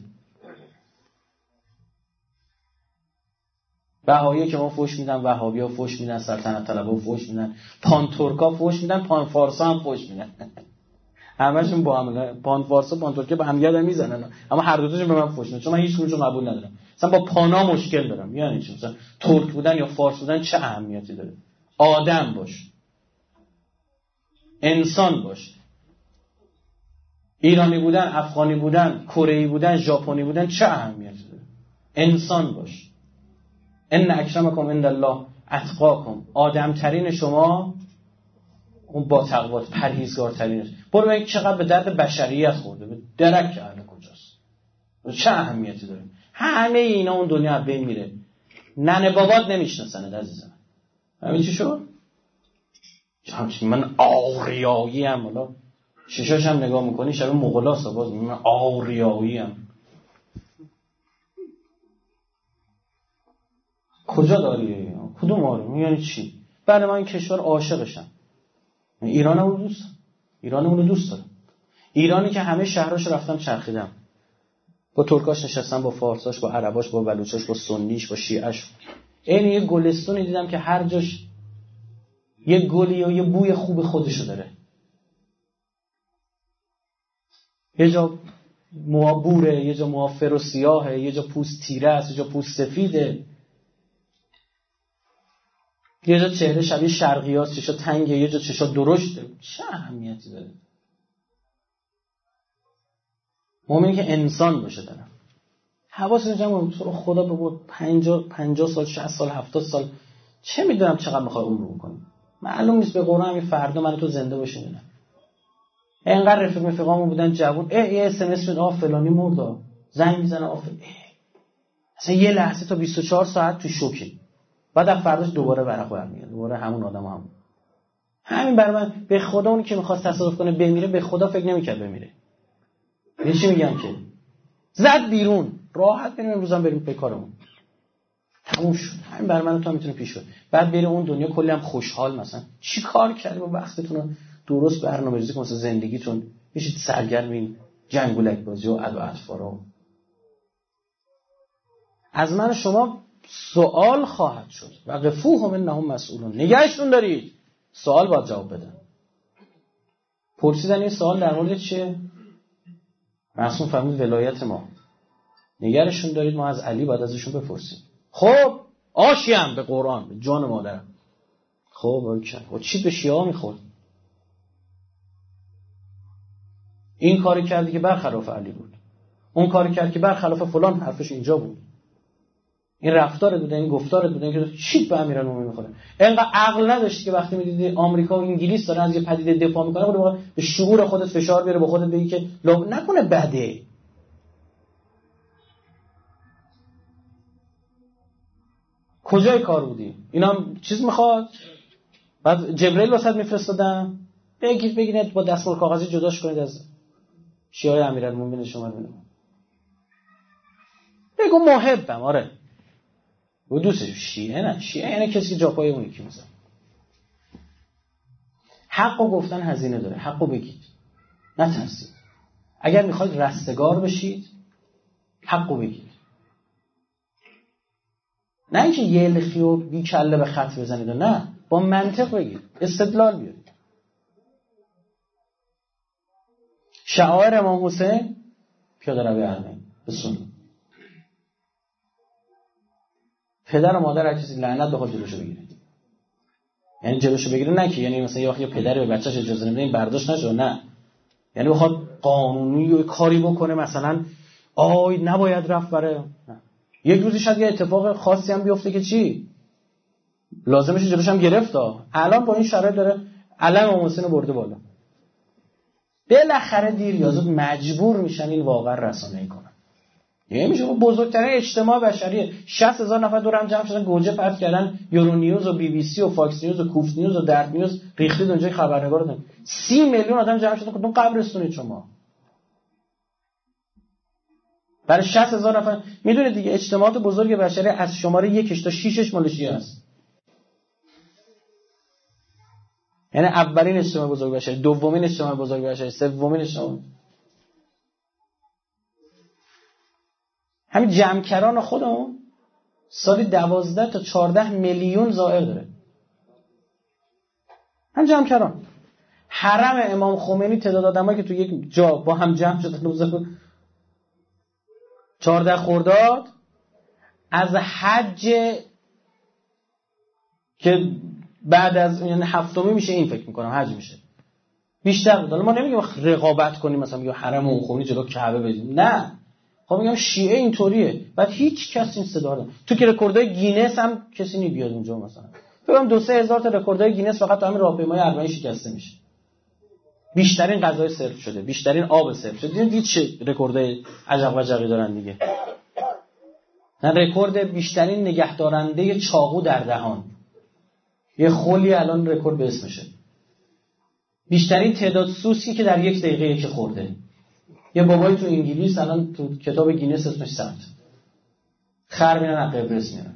بهایی که ما فوش میدن، وهابی ها فوش میدن، سلطنت طلبها فوش میدن، پان ترکا فوش میدن، پان فارسا هم فوش میدن. همشون با هم، پان فارسا پان ترکا با هم یادم میزنن، اما هر دو تاشون به من فوش میدن، چون من هیچ کدومشو قبول ندارم. مثلا با پانا مشکل دارم. یعنی چی؟ مثلا ترک بودن یا فارس بودن چه اهمیتی داره؟ آدم باش، انسان باش. ایرانی بودن، افغانی بودن، کره‌ای بودن، ژاپنی بودن چه اهمیتی داره؟ انسان باش. ان اکرمکم عند الله اتقاکم. آدم ترین شما اون با تقوا پرهیزگار ترینش. برو ببین چقدر به درد بشریت خورده، به درک اهل کجاست، چه اهمیتی داره؟ همه اینا اون دنیا از بین میره. ننه بابات نمیشناسنه عزیزم. همین چی شد؟ من آریایی ام. حالا ششاش هم نگاه میکنی شبیه مغولاست، باز من آریایی ام. کجا داری؟ کدوم آری؟ یعنی چی؟ بعد من این کشور عاشقشم. ایرانمون رو دوست دارم. ایرانمون رو دوست دارم. ایرانی که همه شهراش رفتم چرخیدم. با ترکاش نشستم، با فارساش، با عرباش، با بلوچاش، با سنیش، با شیعش. این یه گلستونی دیدم که هر جاش یه گلی یا یه بوی خوب خودشو داره. یه جا موها بوره، یه جا موها فر و سیاهه، یه جا پوست تیره است، یه جا پوست سفیده، یه جا چهره شبیه شرقی هاست، چشا تنگه، یه جا چشا درشته. چه اهمیتی داره؟ مؤمنی که انسان باشه دارم. حواستون جمع تو رو خدا ببود پنجاه پنجاه سال، شصت سال، هفتاد سال، چه میدونم چقدر میخوای عمر بکنی. معلوم نیست به قرآن همین فردا من تو زنده باشیم نه. اینقدر رفیق رفیقامون بودن جوون، ای ای اس ام اس شد آ فلانی مرد، زنگ میزنه آ فلانی، اصلا یه لحظه تا بیست و چهار ساعت تو شوکی، بعد از فرداش دوباره ورق برمیاد، دوباره همون آدم هم. همین برای من به خدا اونی که میخواست تصادف کنه بمیره به خدا فکر نمیکرد بمیره. یه چی میگم که زد بیرون راحت بریم امروزم بریم به کارمون، تموم شد. همین برای من تو میتونه پیش بره. بعد بره اون دنیا کلی هم خوشحال، مثلا چی کار کردی با وقتتون رو درست برنامه‌ریزی کنید، مثلا زندگیتون میشید سرگرم جنگولک بازی و ادا اطفارا. از من شما سوال خواهد شد و قفوهم انهم مسئولون. نگهشون دارید، سوال باید جواب بدن. پرسیدن این سوال در مورد چیه؟ معصوم فرمود ولایت ما. نگرشون دارید، ما از علی باید ازشون بپرسیم. خب آشیم به قرآن، به جان مادرم. خب باشه، و چی به شیعه میخورد؟ این کاری کردی که برخلاف علی بود، اون کاری کرد که برخلاف فلان، حرفش اینجا بود. این رفتارت بوده، این گفتارت بوده که چی به امیرالمومنین میخوره. اینقدر عقل نداشتی که وقتی میدیدی آمریکا و انگلیس دارن از یه پدیده دفاع میکنن خودت به شعور خودت فشار بیاره، به خودت بگی که لو نکنه بده. کجای کار بودی؟ اینا چیز میخواد، بعد جبرئیل واسط میفرستادن بگید بگید با دستمال کاغذی جداش کنید از شیعه امیرالمومنین شما. ببینم بگو محبم، آره و دوستش. شیعه نه، شیعه یعنی کسی که جاپای اون یکی میزنه. حقو گفتن هزینه داره، حقو بگید، نترسید. اگر میخواید رستگار بشید حقو بگید، نه اینکه یه لخی و بی کله به خط بزنید، نه، با منطق بگید، استدلال بیارید. شعائر امام حسین پیاده روی ارمنی به سنت. پدر و مادر هر کسی لعنت بخواد جلوشو بگیره، یعنی جلوشو بگیره، نه که یعنی مثلا یه وقتی پدری به بچه‌ش اجازه نمیده این برداشت نشه، نه، یعنی بخواد قانونی و کاری بکنه، مثلا آی نباید رفت بره، نه. یک روزی شاید یه اتفاق خاصی هم بیفته که چی لازمش جلوش هم گرفت. الان با این شرایط داره علم امام حسین برده بالا، بالاخره دیر یا زود مجبور میشن این واقعا رسانه‌ای کنن. نمیشه. بزرگترین اجتماع بشریه. شصت هزار نفر دور هم جمع شدن گوجه پرت کردن، یورو نیوز و بی بی سی و فاکس نیوز و کوفت نیوز و درد نیوز ریختید اونجا خبرنگار دادن. سی میلیون آدم جمع شدن. کدوم قبرستونید شما؟ برای شصت هزار نفر. میدونید دیگه اجتماعات بزرگ بشری از شماره یکش تا شیشش مال شیعه است. یعنی اولین اجتماع بزرگ بشری، دومین اجتماع بزرگ بشری، سومین اجتماع. همین جمعکران خودمون سالی دوازده تا چهارده میلیون زائر داره. هم جمعکران. حرم امام خمینی تعداد آدمایی که تو یک جا با هم جمع شدن چهارده خرداد از حج که بعد از یعنی هفتمی میشه، این فکر میکنم حج میشه، بیشتر بود. ما نمیگیم رقابت کنیم مثلا میگیم حرم امام خمینی جلو کعبه بدیم، نه. خب میگم شیعه اینطوریه. بعد هیچ کسی این صدا نداره. تو که رکوردهای گینس هم کسی نمیاد اونجا مثلا. بگم دو سه هزار تا رکوردهای گینس فقط تو همین راهپیمای اربعین شکسته میشه. بیشترین غذای سرو شده، بیشترین آب سرو شده. دیدید چه رکوردهای عجب و عجقی دارن دیگه. نه رکورد بیشترین نگهدارنده چاقو در دهان. یه خلی الان رکورد به اسمشه. بیشترین تعداد سوسکی که در یک دقیقه یکی خورده. یه بابایی تو انگلیس الان تو کتاب گینس اسمش ثبت. خر میرن از قبرس میرن.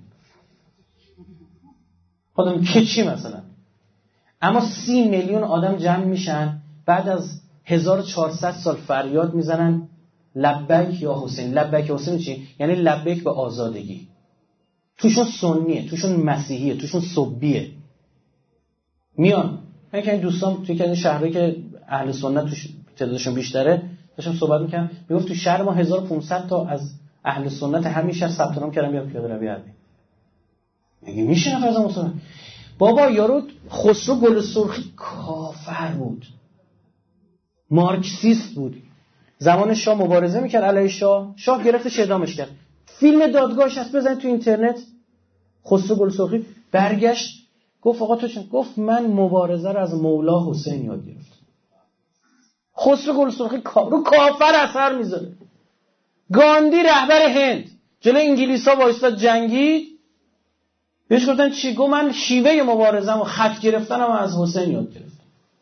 خودم که چی مثلا؟ اما سی میلیون آدم جمع میشن بعد از هزار و چهارصد سال فریاد میزنن لبیک یا حسین. لبیک یا حسین چی؟ یعنی لبیک به آزادگی. توشون سنیه، توشون مسیحیه، توشون سبیه. میان من که این دوستان توی که شهرهایی که اهل سنت توش تعدادشون بیشتره داشتم صحبت میکنم، میگفت تو شهر ما هزار و پانصد تا از اهل سنت همیشه ثبت نام کردن بیان پیاده روی عربی. میگه میشه نفر از مسلمان؟ بابا یارو خسرو گل سرخی کافر بود، مارکسیست بود، زمان شاه مبارزه میکرد علیه شاه، شاه گرفتش اعدامش کرد. فیلم دادگاهش هست، بزنید تو اینترنت. خسرو گل سرخی برگشت گفت آقا تو چون؟ گفت من مبارزه رو از مولا حسین یاد گرفتم. خسرو گل سرخی رو کافر اثر میذاره. گاندی رهبر هند جلوی انگلیسا وایساد جنگید، بهش گفتن چی؟ گفت من شیوه مبارزه‌ام و خط گرفتنم از حسین یاد گرفتم.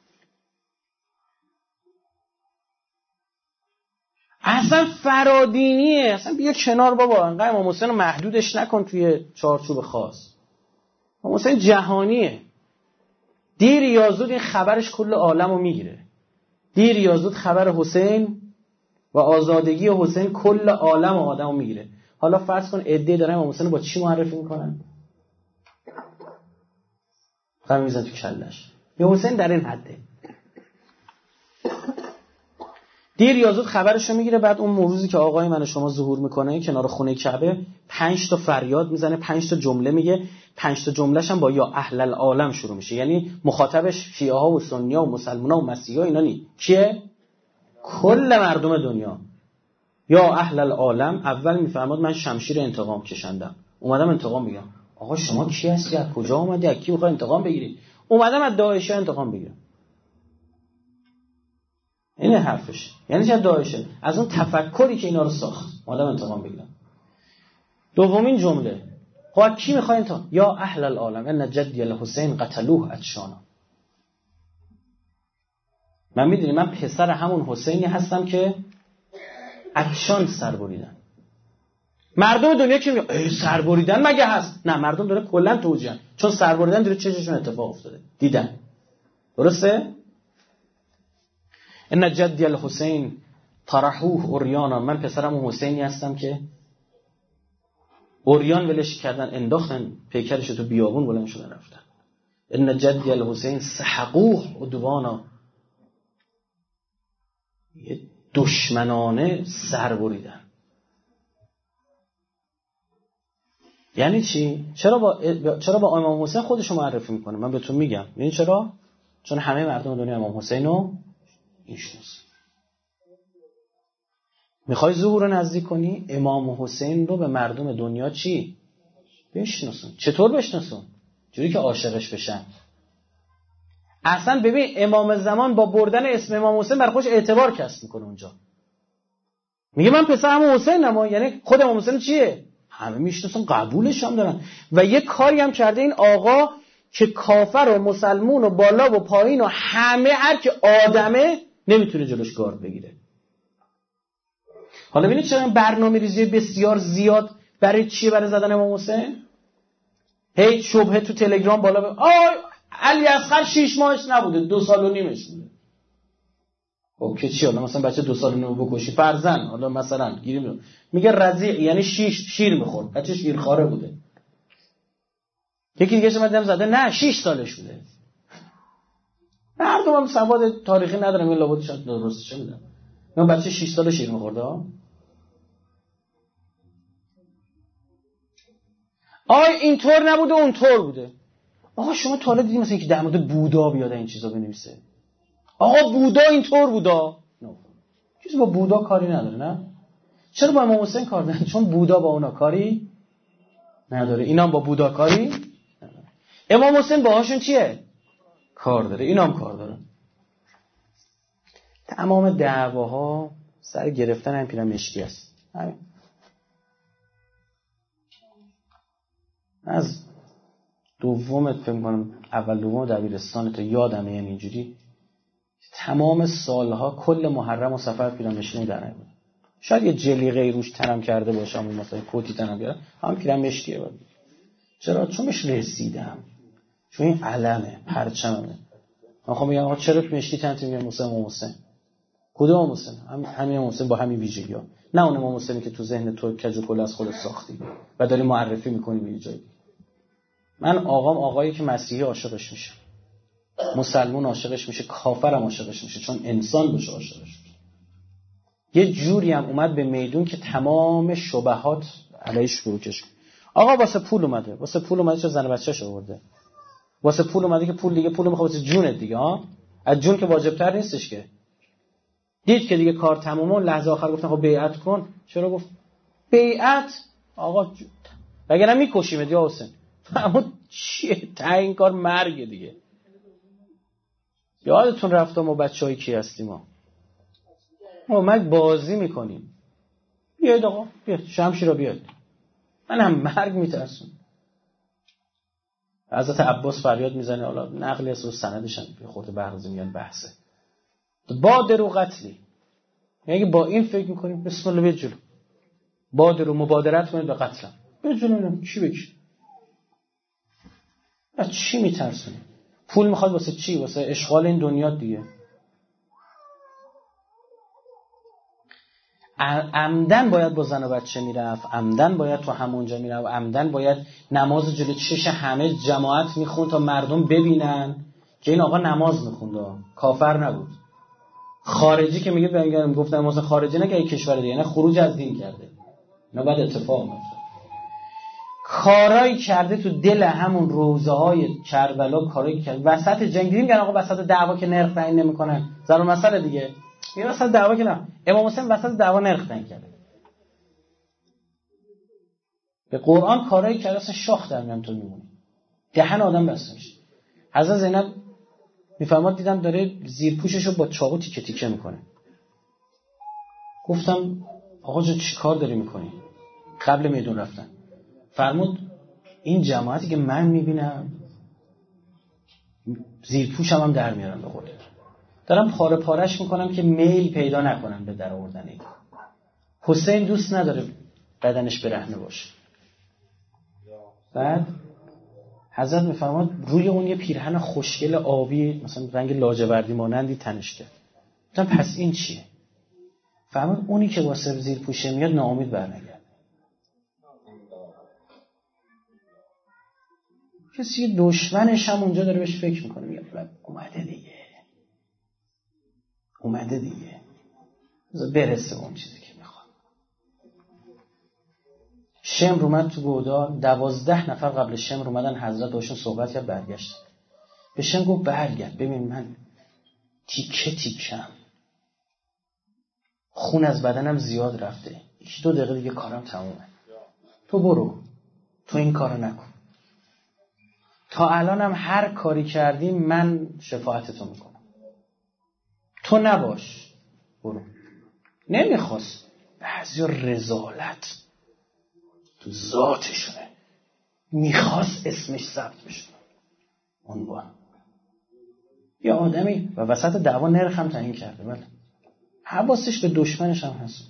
اصلا فرادینیه. اصلا بیا کنار بابا، انقدر امام حسین رو محدودش نکن توی چارچوب خاص. امام حسین جهانیه. دیر یا زود این خبرش کل عالم رو میگیره. دیر یا زود خبر حسین و آزادگی حسین کل عالم و آدم رو میگیره. حالا فرض کن عده دارن امام حسین رو با چی معرفی میکنن؟ خب میزن تو کلش. امام حسین در این حده. دیر یا زود خبرشو میگیره. بعد اون موروزی که آقای من و شما ظهور میکنه کنار خونه کعبه، پنج تا فریاد میزنه، پنج تا جمله میگه، پنج تا جمله‌ش هم با یا اهل العالم شروع میشه. یعنی مخاطبش شیعه ها و سنی ها و مسلمان ها و مسیحی ها اینا نی. کیه؟ کل مردم دنیا. یا اهل العالم. اول میفرماد من شمشیر انتقام کشندم، اومدم انتقام بگیرم. آقا شما کی هستی؟ از کجا اومدی؟ از کی میخوای انتقام بگیری؟ اومدم از داعش انتقام بگیرم. این حرفش. یعنی چه داعشه؟ از اون تفکری که اینا رو ساخت اومدم انتقام بگیرم. دومین جمله، خب کی میخوای انتقام؟ یا اهل العالم ان جدی الحسین قتلوه عطشانا. من میدونی من پسر همون حسینی هستم که عطشان سر بریدن. مردم دنیا چی میگن؟ ای سر بریدن مگه هست؟ نه، مردم داره کلا توجیهن، چون سر بریدن داره چششون اتفاق افتاده، دیدن. درسته؟ ان جدی الحسین طرحوه اوریانا. من پسرم اون حسینی هستم که اوریان ولش کردن، انداختن پیکرش تو بیابون، بلند شدن رفتن. ان جدی الحسین سحقوه عدوانا. یه دشمنانه سر بریدن. یعنی چی؟ چرا با چرا با امام حسین خودشو معرفی میکنه؟ من بهتون میگم. یعنی چرا؟ چون همه مردم دنیا امام حسین رو میشناسن. میخوای ظهور رو نزدیک کنی؟ امام حسین رو به مردم دنیا چی؟ بشناسون. چطور بشناسون؟ جوری که عاشقش بشن. اصلا ببین امام زمان با بردن اسم امام حسین بر خودش اعتبار کسب میکنه اونجا. میگه من پسر امام حسینم، یعنی خود امام حسین چیه؟ همه میشناسن، قبولش هم دارن. و یه کاری هم کرده این آقا که کافر و مسلمون و بالا و پایین و همه هر که آدمه نمیتونه جلوش گارد بگیره. حالا ببینید چرا برنامه ریزی بسیار زیاد برای چیه؟ برای زدن امام حسین. هی شبهه تو تلگرام بالا ب... آی علی اصغر شیش ماهش نبوده، دو سال و نیمش بوده. خب که چی؟ حالا مثلا بچه دو سال و نیم بکشی فرزن، حالا مثلا گیریم میگه رضیع یعنی شیش شیر میخورد، بچه شیرخواره بوده. یکی دیگه شما دیدم زده نه شیش سالش بوده. مردم هم سواد تاریخی ندارم، این لابد شاید درست چه میدونم. من بچه شش ساله شیر می‌خورده ها. آی اینطور نبوده اونطور بوده. آقا شما تا حالا دیدید مثلا اینکه در مورد بودا بیاد این چیزا بنویسه؟ آقا بودا اینطور بودا. نه. چیزی با بودا کاری نداره نه؟ چرا با امام حسین کار داره؟ چون بودا با اونا کاری نداره. اینا هم با بودا کاری نداره. امام حسین باهاشون چیه؟ کار داره. اینا هم کار داره. تمام دعواها سر گرفتن هم پیرن مشکی است. همین. از دومت فکر می‌کنم اول دوم دبیرستان تا یادمه یعنی اینجوری تمام سالها کل محرم و سفر پیرن مشکی در نبود. شاید یه جلیقه روش تنم کرده باشم و مثلا کوتی تنم بیارم، هم پیرن مشکیه بود. چرا؟ چون بهش رسیدم. چون این علمه، پرچمه. من خب میگم آقا چرا مشکی تنت میگم موسی امام حسین؟ کدوم امام حسین؟ هم همین امام حسین با همین ویژگی‌ها. نه اون امام حسینی که تو ذهن تو کج و کل از خودت ساختی و داری معرفی می‌کنی به جایی. من آقام آقایی که مسیحی عاشقش میشه، مسلمان عاشقش میشه، کافرم عاشقش میشه، چون انسان باشه عاشقش میشه. یه جوری هم اومد به میدون که تمام شبهات علیش فروکش. آقا واسه پول اومده، واسه پول اومده چه زن بچه‌ش آورده. واسه پول اومده که پول دیگه پول میخواد واسه جونت دیگه ها. از جون که واجب‌تر نیستش که. دید که دیگه کار تمومه، لحظه آخر گفتن خب بیعت کن. چرا گفت بیعت؟ آقا وگرنه میکشیم یا حسین. اما چیه تا این کار مرگ دیگه. یادتون رفت ما بچهای کی هستیم ما؟ ما مرگ بازی میکنیم. بیاید آقا بیاید شمشیر رو بیاید. من هم مرگ میترسم. حضرت عباس فریاد میزنه، حالا نقلی از رو سندش هم یه خورده بهرازی میگن بحثه. بادر و قتلی، یعنی با این فکر میکنیم بسم الله بیاد جلو، بادر و مبادرت کنید به قتلم، بیاد جلو. نمیم چی بکشید؟ از چی میترسونی؟ پول میخواد واسه چی؟ واسه اشغال این دنیا دیگه. عمدن باید با زن و بچه میرفت، عمدن باید تو همونجا میرفت، عمدن باید نماز جلو چش همه جماعت میخوند تا مردم ببینن که این آقا نماز میخوند، کافر نبود. خارجی که میگه بگم گفتم مثلا خارجی نه که یک کشور دیگه، نه خروج از دین کرده، نه بعد اتفاق میفته. کارایی کرده تو دل همون روزه های کربلا، کارایی کرده وسط جنگ. دیدیم که آقا وسط دعوا که نرخ تعیین نمیکنن، ضرور مسئله دیگه. این وسط دعوا که نه، امام حسین وسط دعوا نرخ تعیین کرده. به قرآن کارایی کرده اصلا شاخ در میان تو میمونی، دهن آدم بسته میشه. حضرت زینب میفرماد دیدم داره زیر پوششو با چاقو تیکه تیکه میکنه. گفتم آقا جان چی کار داری میکنی؟ قبل میدون رفتن فرمود این جماعتی که من میبینم زیر پوشم هم در میارم، به خودت دارم پاره پارش میکنم که میل پیدا نکنم به در آوردن این. حسین دوست نداره بدنش برهنه باشه. بعد حضرت میفرماد روی اون یه پیرهن خوشگل آبی مثلا رنگ لاجوردی مانندی تنش کرد. گفتم پس این چیه؟ فرمود اونی که واسه زیر پوشه میاد ناامید برنگرده. کسی دشمنش هم اونجا داره بهش فکر میکنه، میگه اومده دیگه اومده دیگه برسه اون چیزی که میخواد. شمر اومد تو گودال، دوازده نفر قبل شمر اومدن، حضرت باشون صحبت کرد، برگشت به شمر گفت برگرد ببین من تیکه تیکم، خون از بدنم زیاد رفته، یک دو دقیقه دیگه کارم تمومه، تو برو، تو این کارو نکن، تا الانم هر کاری کردی من شفاعتتو میکنم، تو نباش، برو. نمیخواست، بعضی رذالت تو ذاتشونه، میخواست اسمش ثبت بشه عنوان. یه آدمی و وسط دعوا نرخ هم تعیین کرده، بله حواسش به دشمنش هم هست.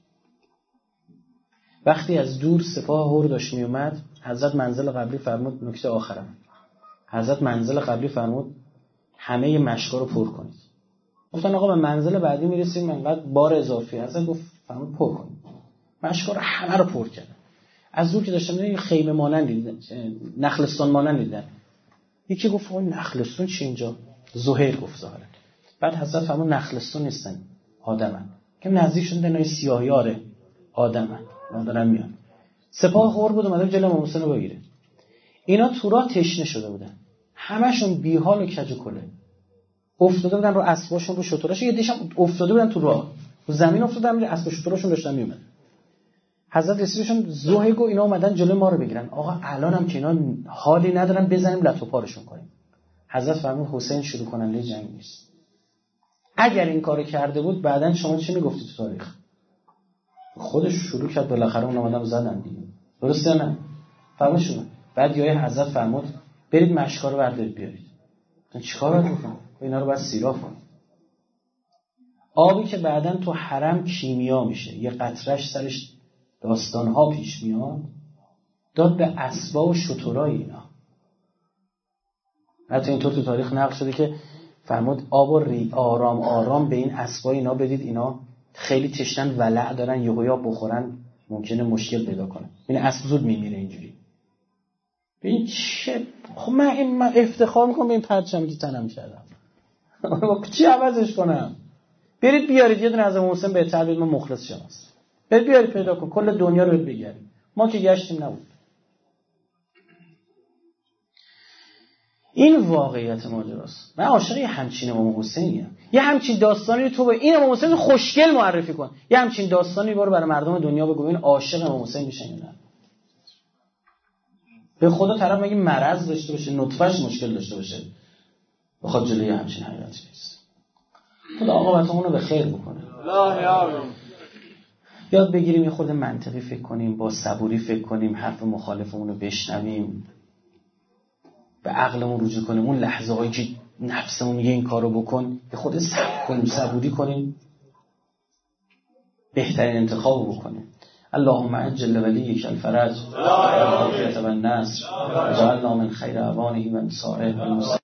وقتی از دور سپاه هور داشت می اومد، حضرت منزل قبلی فرمود، نکته آخرم، حضرت منزل قبلی فرمود همه مشکا رو پر کنید. گفتن آقا به منزل بعدی میرسیم انقدر بار اضافی، حضرت گفت فرمود پر کنید. مشکا رو همه رو پر کردن. از دور که داشتن می‌دیدن خیمه مانند دیدن، نخلستان مانند دیدن. یکی گفت اون نخلستان چی اینجا؟ زهیر گفت ظاهرا. بعد حضرت فرمود نخلستان نیستن، آدمن. که نزدیک شدن نای سیاهیاره، آدمن. اونا دارن میان. سپاه هور بود اومدن جلوی امام حسین رو بگیره. اینا تو راه تشنه شده بودن. همشون بیحال و کج و کله. افتاده بودن رو اسباشون، رو شتراشون، یه دیشم افتاده بودن تو راه. رو زمین افتادن، اسب شتراشون داشتن میومدن. حضرت رسیدشون زهگ و اینا اومدن جلوی ما رو بگیرن. آقا الانم که اینا حالی ندارن بزنیم لط و پارشون کنیم. حضرت فرمود حسین شروع کننده جنگ نیست. اگر این کارو کرده بود بعدن شما چی میگفتی تو تاریخ؟ خودش شروع کرد، بالاخره اون اومدن زدن دیگه. درسته نه؟ فرمودشون. بعد یه حضرت فرمود برید مشکا رو بردارید بیارید. چیکار باید بکنم؟ اینا رو باید سیراب کنم. آبی که بعدن تو حرم کیمیا میشه، یه قطرهش سرش داستانها پیش میاد، داد به اسبا و شترای اینا. حتی اینطور تو تاریخ نقل شده که فرمود آب و ری آرام آرام به این اسبا اینا بدید، اینا خیلی تشنن ولع دارن، یهویا بخورن ممکنه مشکل پیدا کنه. این اسب زود میمیره اینجوری. این چه خب من, این من افتخار میکنم به این پرچمی که تنم کردم. چی عوضش کنم؟ برید بیارید یه دونه از امام حسین بهتر بید، من مخلص شماست. برید بیارید پیدا کن، کل دنیا رو بگردیم. ما که گشتیم نبود. این واقعیت ماجراست. من عاشق یه همچین امام حسینیم. یه همچین داستانی تو به این امام حسین خوشگل معرفی کن. یه همچین داستانی برو برای مردم دنیا بگو این عاشق امام حسین میشن نه. به خدا طرف مگه مرض داشته باشه، نطفهش مشکل داشته باشه، بخواد جلوی همچین حیاتی بیست. خدا عاقبتمون رو به خیر بکنه. یاد بگیریم یه خود منطقی فکر کنیم، با صبوری فکر کنیم، حرف مخالفمون رو بشنویم، به عقلمون رجوع کنیم. اون لحظه هایی که نفسمون میگه این کارو بکن، یه خود صبر کنیم، صبوری کنیم، بهترین انتخاب بکنیم. اللهم عجل ولیک الفرج والعافیة والنصر وجعلنا من خیر اعوانه و انصاره والمسلمین.